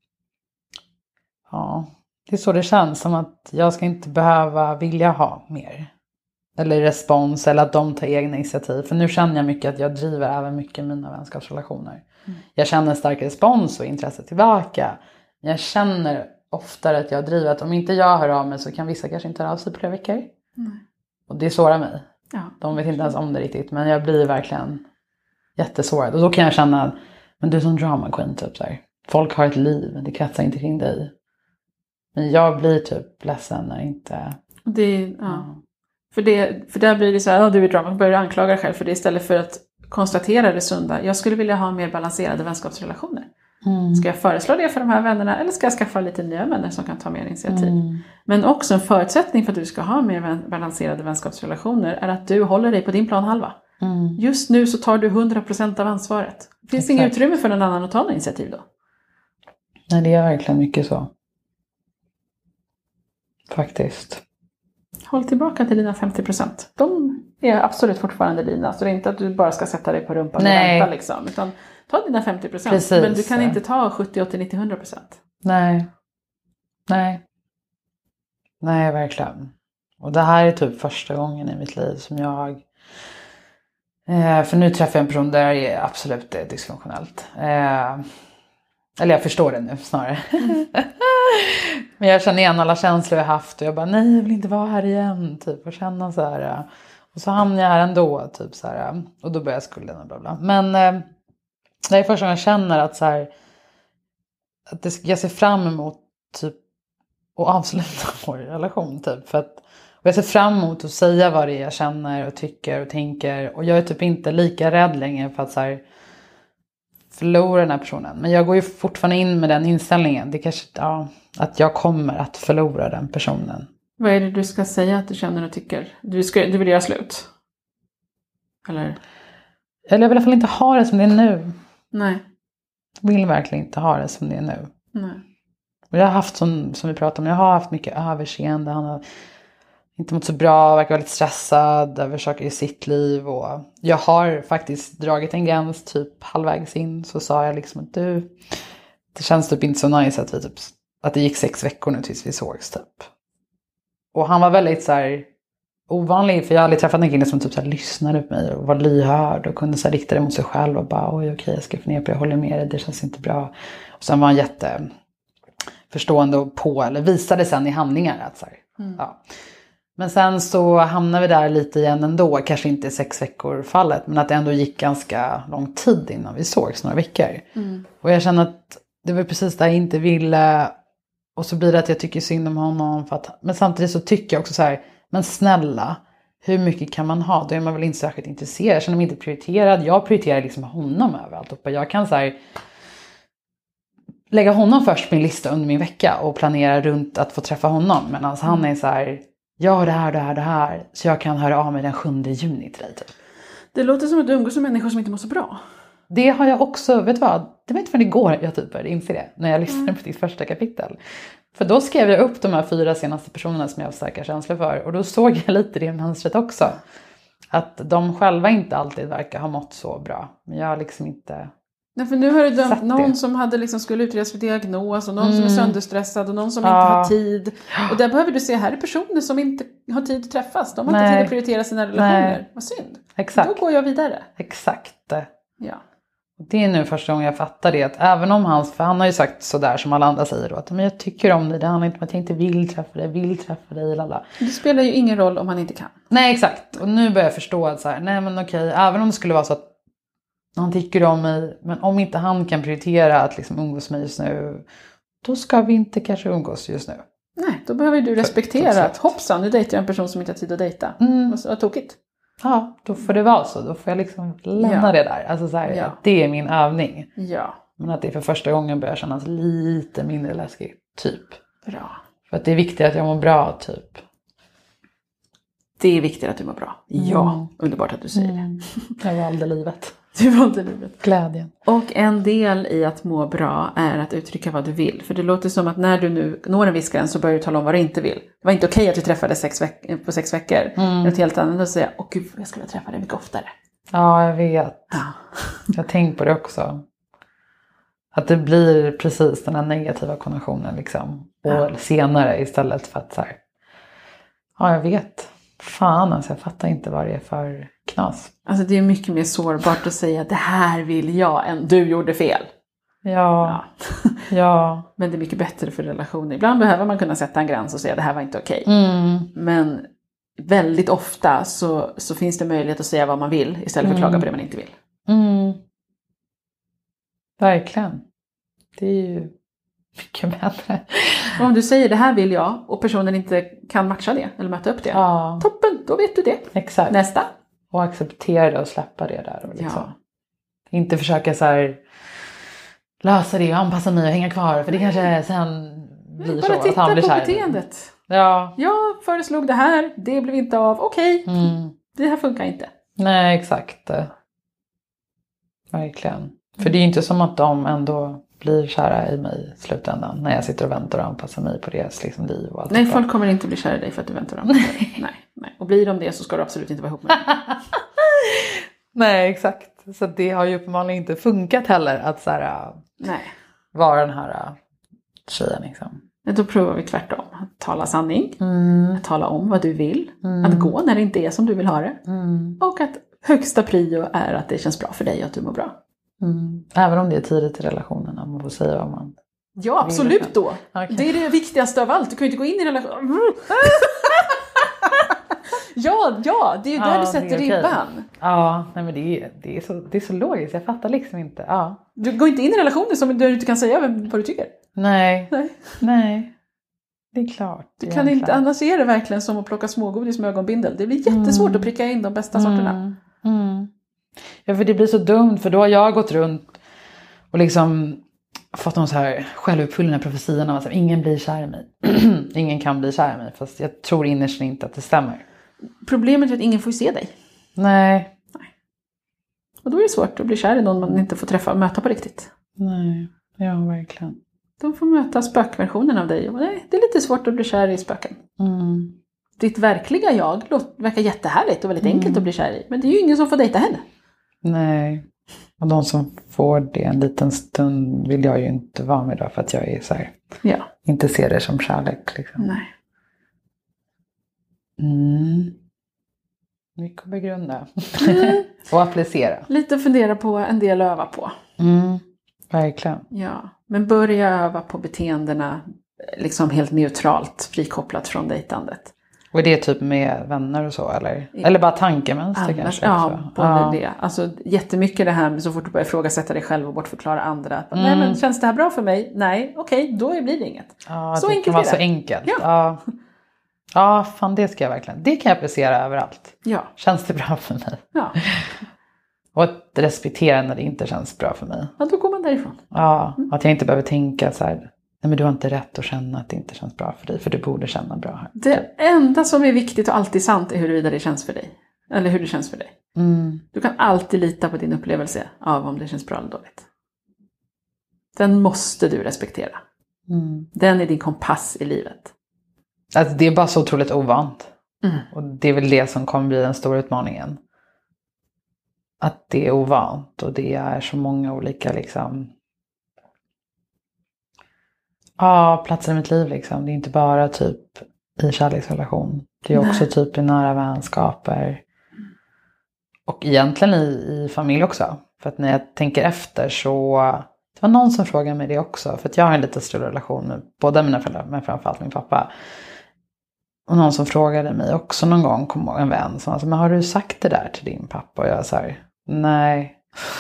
ja, det är så det känns, som att jag ska inte behöva vilja ha mer. Eller respons, eller att de tar egna initiativ. För nu känner jag mycket att jag driver även mycket mina vänskapsrelationer. Mm. Jag känner stark respons och intresse tillbaka. Jag känner oftare att jag driver att om inte jag hör av mig så kan vissa kanske inte höra av sig på tre veckor. Mm. Och det sårar mig. Ja. De vet inte ens om det riktigt. Men jag blir verkligen jättesårad. Och då kan jag känna, men du är som drama queen typ så här. Folk har ett liv, det kretsar inte kring dig. Men jag blir typ ledsen när inte... Det, ja. Ja. För, det, för där blir det så här, ja, du är drama, börjar du anklaga dig själv för det istället för att konstatera det sunda. Jag skulle vilja ha mer balanserade vänskapsrelationer. Mm. Ska jag föreslå det för de här vännerna eller ska jag skaffa lite nya vänner som kan ta mer initiativ? Mm. Men också en förutsättning för att du ska ha mer balanserade vänskapsrelationer är att du håller dig på din planhalva. Mm. Just nu så tar du hundra procent av ansvaret. Finns det inget utrymme för någon annan att ta något initiativ då? Nej, det är verkligen mycket så. Faktiskt. Håll tillbaka till dina femtio procent. De är absolut fortfarande dina. Så det är inte att du bara ska sätta dig på rumpan och vänta liksom. Utan ta dina femtio procent. Precis. Men du kan inte ta sjuttio, åttio, nittio, hundra procent. Nej. Nej. Nej, verkligen. Och det här är typ första gången i mitt liv som jag... Eh, för nu träffar jag en person där det är absolut är dysfunktionellt. Eh, eller jag förstår det nu snarare. Mm. Men jag känner igen alla känslor jag haft. Och jag bara, nej jag vill inte vara här igen. Typ, och känna så här. Och så hamnar jag här ändå. Typ, så här, och då börjar skulden och bla bla. Men eh, det är första gången jag känner att så här. Att det, jag ser fram emot typ att avsluta vår relation. Typ, för att, och jag ser fram emot att säga vad det är jag känner och tycker och tänker. Och jag är typ inte lika rädd längre för att så här, förlora den här personen. Men jag går ju fortfarande in med den inställningen. Det kanske, ja, att jag kommer att förlora den personen. Vad är det du ska säga att du känner och tycker? Du, ska, du vill göra slut? Eller? Eller jag vill i alla fall inte ha det som det är nu. Nej. Jag vill verkligen inte ha det som det är nu. Nej. Och jag har haft, som, som vi pratade om, jag har haft mycket överseende. Han har inte mått så bra, verkar väldigt stressad över saker i sitt liv. Och jag har faktiskt dragit en gräns typ halvvägs in. Så sa jag liksom att du, det känns typ inte så nice att vi typ att det gick sex veckor nu tills vi sågs typ. Och han var väldigt så här ovanlig, för jag har aldrig träffat en kille som typ så här lyssnade på mig och var lyhörd och kunde så här rikta det mot sig själv och bara oj okej jag ska få ner på det, jag håller med dig, det känns inte bra. Och sen var han jätte förstående och på, eller visade sen i handlingar att så här, mm. ja. Men sen så hamnade vi där lite igen ändå, kanske inte sex veckor fallet, men att det ändå gick ganska lång tid innan vi sågs, några veckor. Mm. Och jag kände att det var precis där jag inte ville, och så blir det att jag tycker synd om honom, för att, men samtidigt så tycker jag också så här, men snälla, hur mycket kan man ha? Då är man väl inte särskilt intresserad, jag känner mig inte prioriterad, jag prioriterar liksom honom överallt, och jag kan så här lägga honom först på min lista under min vecka och planera runt att få träffa honom, men alltså han är så här, ja det här, det här, det här, så jag kan höra av mig den sjunde juni till dig typ. Det låter som att du umgås med människor som inte mår så bra. Det har jag också, vet du vad, det var inte förrän igår jag typ började inse det, när jag lyssnade mm. på ditt första kapitel. För då skrev jag upp de här fyra senaste personerna som jag har starka känslor för, och då såg jag lite det mönstret också. Att de själva inte alltid verkar ha mått så bra, men jag har liksom inte... Nej, för nu har du dömt någon det. som hade liksom skulle utredas för diagnos, och någon mm. som är sönderstressad och någon som ja. inte har tid. Och där behöver du se, här är personer som inte har tid att träffas. De har Nej. inte tid att prioritera sina relationer. Nej. Vad synd. Exakt. Då går jag vidare. Exakt. Ja. Det är nu första gången jag fattar det. Att även om han, för han har ju sagt sådär som alla andra säger då, att men jag tycker om dig, det handlar inte om att jag inte vill träffa dig, vill träffa dig, lalla. Det spelar ju ingen roll om han inte kan. Nej, exakt. Och nu börjar jag förstå att så här, nej men okej, även om det skulle vara så att han tycker om mig, men om inte han kan prioritera att liksom umgås med mig just nu, då ska vi inte kanske umgås just nu. Nej, då behöver du respektera för, att hoppsan, nu dejtar jag en person som inte har tid att dejta. Mm. Vad så tokigt. Ja, då får det vara så. Då får jag liksom lämna ja. det där. Alltså så här, ja. det är min övning. Ja. Men att det för första gången börjar kännas lite mindre läskigt, typ. Bra. För att det är viktigt att jag mår bra, typ. Det är viktigt att du mår bra. Ja, mm. underbart att du säger mm. det. Jag valde livet. Du valde livet. Glädjen. Och en del i att må bra är att uttrycka vad du vill. För det låter som att när du nu når en viss gräns så börjar du tala om vad du inte vill. Det var inte okej att du träffade sex veck- på sex veckor. Mm. Något helt annat att säga, åh gud, jag skulle träffa dig mycket oftare. Ja, jag vet. Ja. Jag har tänkt på det också. Att det blir precis den här negativa konnotationen liksom. Och ja. senare istället för att så här. Ja, jag vet. Fan, alltså jag fattar inte vad det är för knas. Alltså det är mycket mer sårbart att säga att det här vill jag än du gjorde fel. Ja. Ja. ja. Men det är mycket bättre för relationer. Ibland behöver man kunna sätta en gräns och säga att det här var inte okej. Mm. Men väldigt ofta så, så finns det möjlighet att säga vad man vill istället för att klaga på det man inte vill. Mm. Verkligen. Det är ju mycket bättre. Och om du säger det här vill jag och personen inte kan matcha det eller möta upp det. Ja. Toppen, då vet du det. Exakt. Nästa. Och acceptera det och släppa det där. Och liksom. Ja. Inte försöka så här lösa det och anpassa mig och hänga kvar. För det kanske sen blir så att han blir kär. Bara titta på beteendet. Ja. Jag föreslog det här, det blev inte av. Okej, okay. mm. det här funkar inte. Nej, exakt. Verkligen. För det är ju inte som att de ändå blir kära i mig i slutändan. När jag sitter och väntar och anpassar mig på deras liksom, liv och allt. Nej, folk kommer inte bli kära i dig för att du väntar och anpassar dig. Nej, nej. Och blir de det så ska du absolut inte vara ihop med dem. Nej, exakt. Så det har ju uppenbarligen inte funkat heller att så här, nej. vara den här tjejen liksom. Då provar vi tvärtom. Att tala sanning. Mm. Att tala om vad du vill. Mm. Att gå när det inte är som du vill ha det. Mm. Och att högsta prio är att det känns bra för dig och att du mår bra. Mm. Även om det är tidigt i relationen. Man får säga vad man ja, absolut då. Okay. Det är det viktigaste av allt. Du kan ju inte gå in i relationen. ja, ja. Det är ju där ja, du sätter okay. ribban. Ja, nej, men det är, det, är så, det är så logiskt. Jag fattar liksom inte. Ja. Du går inte in i relationer som du inte kan säga vad du tycker. Nej. Nej. Nej. Det är klart. Du kan inte, klart. Annars är det verkligen som att plocka smågodis med ögonbindel. Det blir jättesvårt mm. att pricka in de bästa sorterna. Mm. Mm. Ja, för det blir så dumt. För då har jag gått runt och liksom fått någon så här självuppfyllande profetian om att ingen blir kär i mig. Ingen kan bli kär i mig. Fast jag tror innerst inte att det stämmer. Problemet är att ingen får se dig. Nej. Nej. Och då är det svårt att bli kär i någon man inte får träffa och möta på riktigt. Nej, ja verkligen. De får möta spökversionen av dig. Och nej, det är lite svårt att bli kär i spöken. Mm. Ditt verkliga jag verkar jättehärligt och väldigt mm. enkelt att bli kär i. Men det är ju ingen som får dejta henne. Nej. Och de som får det en liten stund vill jag ju inte vara med då. För att jag är så här Ja. Inte se det som kärlek liksom. Nej. Mm. Mycket att begrunda. Mm. Och applicera. Lite att fundera på, en del att öva på. Mm. Verkligen. Ja, men börja öva på beteendena liksom helt neutralt, frikopplat från dejtandet. Och det är typ med vänner och så, eller? Eller bara tankemönster Annars, kanske? ja, också. både ja, det. Alltså jättemycket det här med så fort du börjar ifrågasätta dig själv och bortförklara andra. Att, Mm. Nej, men känns det här bra för mig? Nej, okej, då blir det inget. ja, så det enkelt kan vara är det. så enkelt. Ja. Ja. Ja, fan det ska jag verkligen. Det kan jag applicera överallt. Ja. Känns det bra för mig? Ja. Och att respektera när det inte känns bra för mig. ja, då går man därifrån. Ja, att jag inte behöver tänka så här, nej men du har inte rätt att känna att det inte känns bra för dig. För du borde känna bra här. Det enda som är viktigt och alltid sant är huruvida det känns för dig. Eller hur det känns för dig. Mm. Du kan alltid lita på din upplevelse av om det känns bra eller dåligt. Den måste du respektera. Mm. Den är din kompass i livet. Alltså, det är bara så otroligt ovant. Mm. Och det är väl det som kommer bli den stora utmaningen. Att det är ovant och det är så många olika liksom. Ja, platser i mitt liv liksom. Det är inte bara typ i kärleksrelation. Det är också Nej. typ i nära vänskaper. Och egentligen i, i familj också. För att när jag tänker efter så. Det var någon som frågade mig det också. För att jag har en lite större relation med båda mina föräldrar. Men framförallt min pappa. Och någon som frågade mig också någon gång. Kom en vän som sa, men har du sagt det där till din pappa? Och jag sa, nej.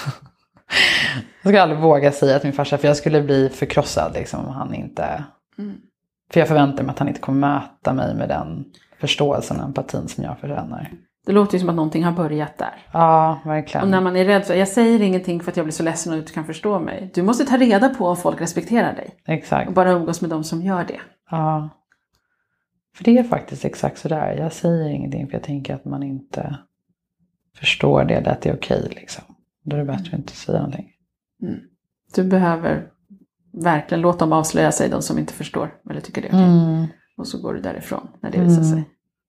Jag skulle aldrig våga säga till min farsa. För jag skulle bli förkrossad liksom. Om han inte. Mm. För jag förväntar mig att han inte kommer möta mig med den förståelsen och empatin som jag förtjänar. Det låter ju som att någonting har börjat där. Ja, verkligen. Och när man är rädd för, jag säger ingenting för att jag blir så ledsen och du kan förstå mig. Du måste ta reda på om folk respekterar dig. Exakt. Och bara umgås med dem som gör det. Ja. För det är faktiskt exakt så där. Jag säger ingenting för jag tänker att man inte förstår det. Att det är okej liksom. Då är det bättre att inte säga någonting. Mm. Du behöver verkligen låta dem avslöja sig, de som inte förstår. Eller tycker det är okej. Mm. Och så går du därifrån när det visar Mm. sig.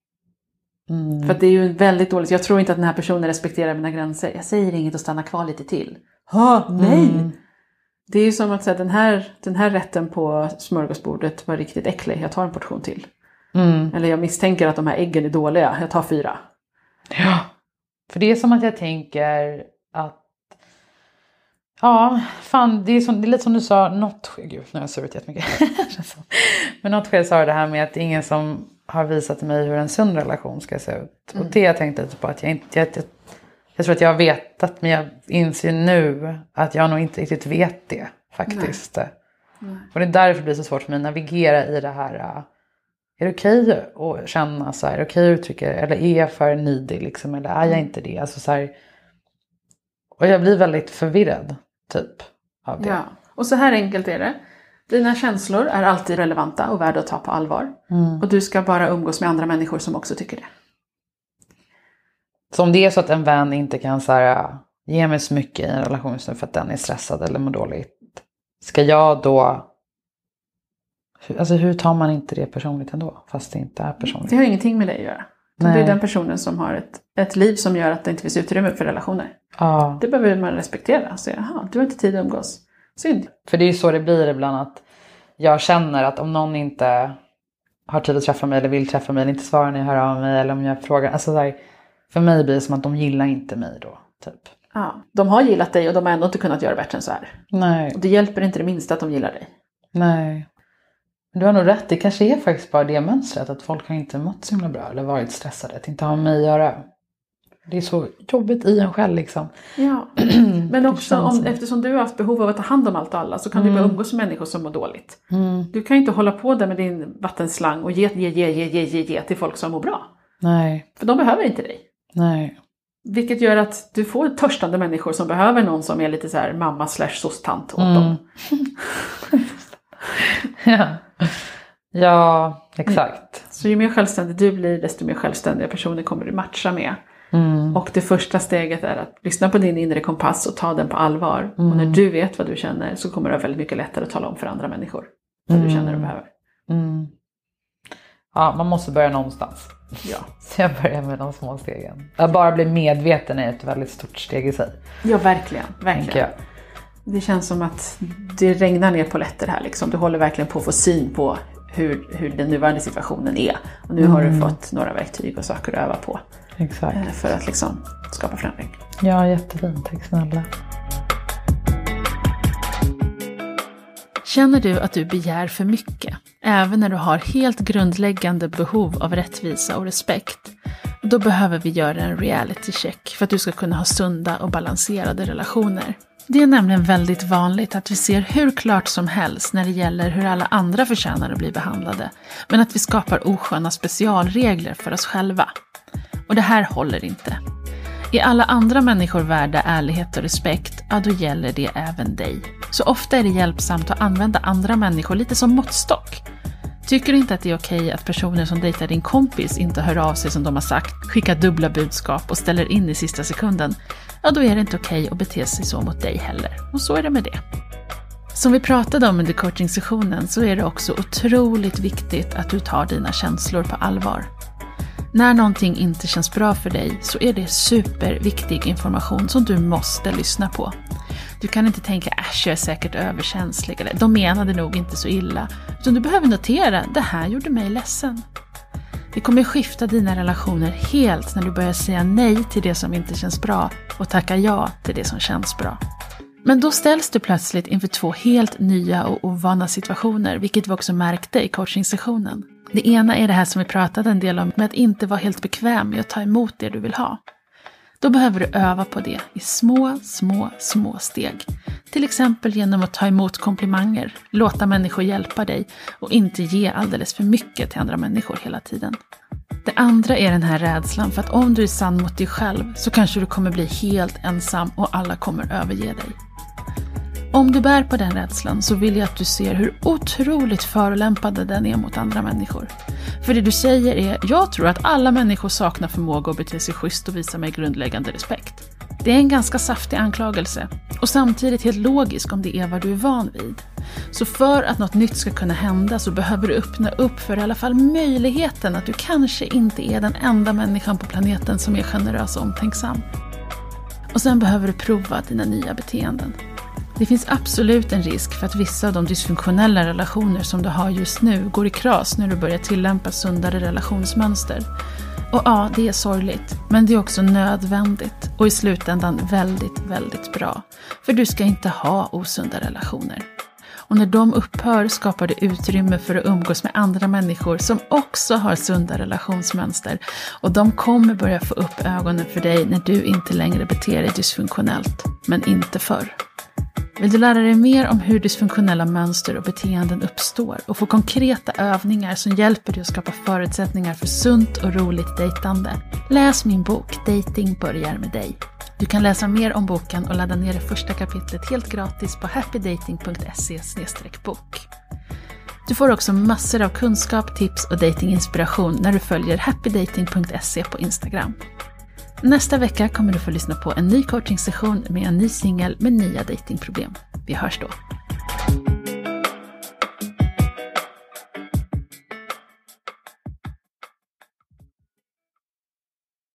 Mm. För att det är ju väldigt dåligt. Jag tror inte att den här personen respekterar mina gränser. Jag säger inget och stannar kvar lite till. Ha, nej! Mm. Det är ju som att säga, den här, den här rätten på smörgåsbordet var riktigt äcklig. Jag tar en portion till. Mm. Eller jag misstänker att de här äggen är dåliga. Jag tar fyra. Ja. För det är som att jag tänker att. Ja, fan det är, som, det är lite som du sa. Något sker, gud nu har jag surrat jättemycket. Men något sker sa det här med att det är ingen som har visat mig hur en sund relation ska se ut. Mm. Och det jag tänkte lite på att jag inte. Jag, jag, jag tror att jag har vetat, men jag inser nu att jag nog inte riktigt vet det faktiskt. Nej. Nej. Och det är därför det blir så svårt för mig att navigera i det här. Är det okej att känna så här? Är det okej att uttrycka, eller är jag för nidig liksom? Eller är jag inte det? Alltså så här, och jag blir väldigt förvirrad typ av det. Ja, och så här enkelt är det. Dina känslor är alltid relevanta och värda att ta på allvar. Mm. Och du ska bara umgås med andra människor som också tycker det. Så om det är så att en vän inte kan så här, ge mig så mycket i en relation för att den är stressad eller mår dåligt. Ska jag då. Alltså hur tar man inte det personligt ändå? Fast det inte är personligt. Det har ingenting med dig att göra. Du är den personen som har ett, ett liv som gör att det inte finns utrymme för relationer. Ja. Det behöver man respektera. Så jaha, du har inte tid att umgås. Synd. För det är ju så det blir ibland att jag känner att om någon inte har tid att träffa mig eller vill träffa mig eller inte svarar när jag hör av mig eller om jag frågar. Alltså så här, för mig blir det som att de gillar inte mig då. Typ. Ja, de har gillat dig och de har ändå inte kunnat göra bättre än så här. Nej. Och det hjälper inte det minsta att de gillar dig. Nej. Du har nog rätt. Det kanske är faktiskt bara det mönstret. Att folk har inte mått så himla bra. Eller varit stressade. Att inte ha med mig att göra. Det är så jobbigt i en själv liksom. Ja. Men också om, eftersom du har haft behov av att ta hand om allt och alla. Så kan mm. du bara umgås med människor som mår dåligt. Mm. Du kan ju inte hålla på där med din vattenslang. Och ge, ge, ge, ge, ge, ge, ge till folk som mår bra. Nej. För de behöver inte dig. Nej. Vilket gör att du får törstande människor som behöver någon som är lite så här mamma slash sostant åt mm. dem. Ja. Ja, exakt. Så ju mer självständig du blir, desto mer självständiga personer kommer du matcha med. Mm. Och det första steget är att lyssna på din inre kompass och ta den på allvar. Mm. Och när du vet vad du känner så kommer det vara väldigt mycket lättare att tala om för andra människor vad mm. du känner och behöver. Mm. Ja, man måste börja någonstans. Ja. Så jag börjar med de små stegen. Att bara bli medveten är ett väldigt stort steg i sig. Ja, verkligen. verkligen. Det känns som att det regnar ner på lätter här liksom. Du håller verkligen på att få syn på hur, hur den nuvarande situationen är. Och nu mm. har du fått några verktyg och saker att öva på. Exakt. För att liksom skapa förändring. Ja, jättefint. Tack snälla. Känner du att du begär för mycket, även när du har helt grundläggande behov av rättvisa och respekt, då behöver vi göra en reality check för att du ska kunna ha sunda och balanserade relationer. Det är nämligen väldigt vanligt att vi ser hur klart som helst när det gäller hur alla andra förtjänar att bli behandlade, men att vi skapar osköna specialregler för oss själva. Och det här håller inte. Är alla andra människor värda ärlighet och respekt, ja då gäller det även dig. Så ofta är det hjälpsamt att använda andra människor lite som måttstock. Tycker du inte att det är okej att personer som dejtar din kompis inte hör av sig som de har sagt, skickar dubbla budskap och ställer in i sista sekunden, ja då är det inte okej att bete sig så mot dig heller. Och så är det med det. Som vi pratade om under coaching-sessionen så är det också otroligt viktigt att du tar dina känslor på allvar. När någonting inte känns bra för dig så är det superviktig information som du måste lyssna på. Du kan inte tänka, äsch jag är säkert överkänslig eller de menade nog inte så illa. Utan du behöver notera, det här gjorde mig ledsen. Det kommer skifta dina relationer helt när du börjar säga nej till det som inte känns bra och tacka ja till det som känns bra. Men då ställs du plötsligt inför två helt nya och ovana situationer, vilket vi också märkte i coaching-sessionen. Det ena är det här som vi pratade en del om, med att inte vara helt bekväm med att ta emot det du vill ha. Då behöver du öva på det i små, små, små steg. Till exempel genom att ta emot komplimanger, låta människor hjälpa dig och inte ge alldeles för mycket till andra människor hela tiden. Det andra är den här rädslan för att om du är sann mot dig själv så kanske du kommer bli helt ensam och alla kommer överge dig. Om du bär på den rädslan så vill jag att du ser hur otroligt förolämpande den är mot andra människor. För det du säger är, jag tror att alla människor saknar förmåga att bete sig schysst och visa mig grundläggande respekt. Det är en ganska saftig anklagelse och samtidigt helt logisk om det är vad du är van vid. Så för att något nytt ska kunna hända så behöver du öppna upp för i alla fall möjligheten att du kanske inte är den enda människan på planeten som är generös och omtänksam. Och sen behöver du prova dina nya beteenden. Det finns absolut en risk för att vissa av de dysfunktionella relationer som du har just nu går i kras när du börjar tillämpa sundare relationsmönster. Och ja, det är sorgligt, men det är också nödvändigt och i slutändan väldigt, väldigt bra. För du ska inte ha osunda relationer. Och när de upphör skapar det utrymme för att umgås med andra människor som också har sunda relationsmönster. Och de kommer börja få upp ögonen för dig när du inte längre beter dig dysfunktionellt, men inte förr. Vill du lära dig mer om hur dysfunktionella mönster och beteenden uppstår och få konkreta övningar som hjälper dig att skapa förutsättningar för sunt och roligt dejtande? Läs min bok Dating börjar med dig. Du kan läsa mer om boken och ladda ner det första kapitlet helt gratis på happydating punkt se slash bok. Du får också massor av kunskap, tips och datinginspiration när du följer happydating punkt se på Instagram. Nästa vecka kommer du få lyssna på en ny coaching-session med en ny singel med nya datingproblem. Vi hörs då.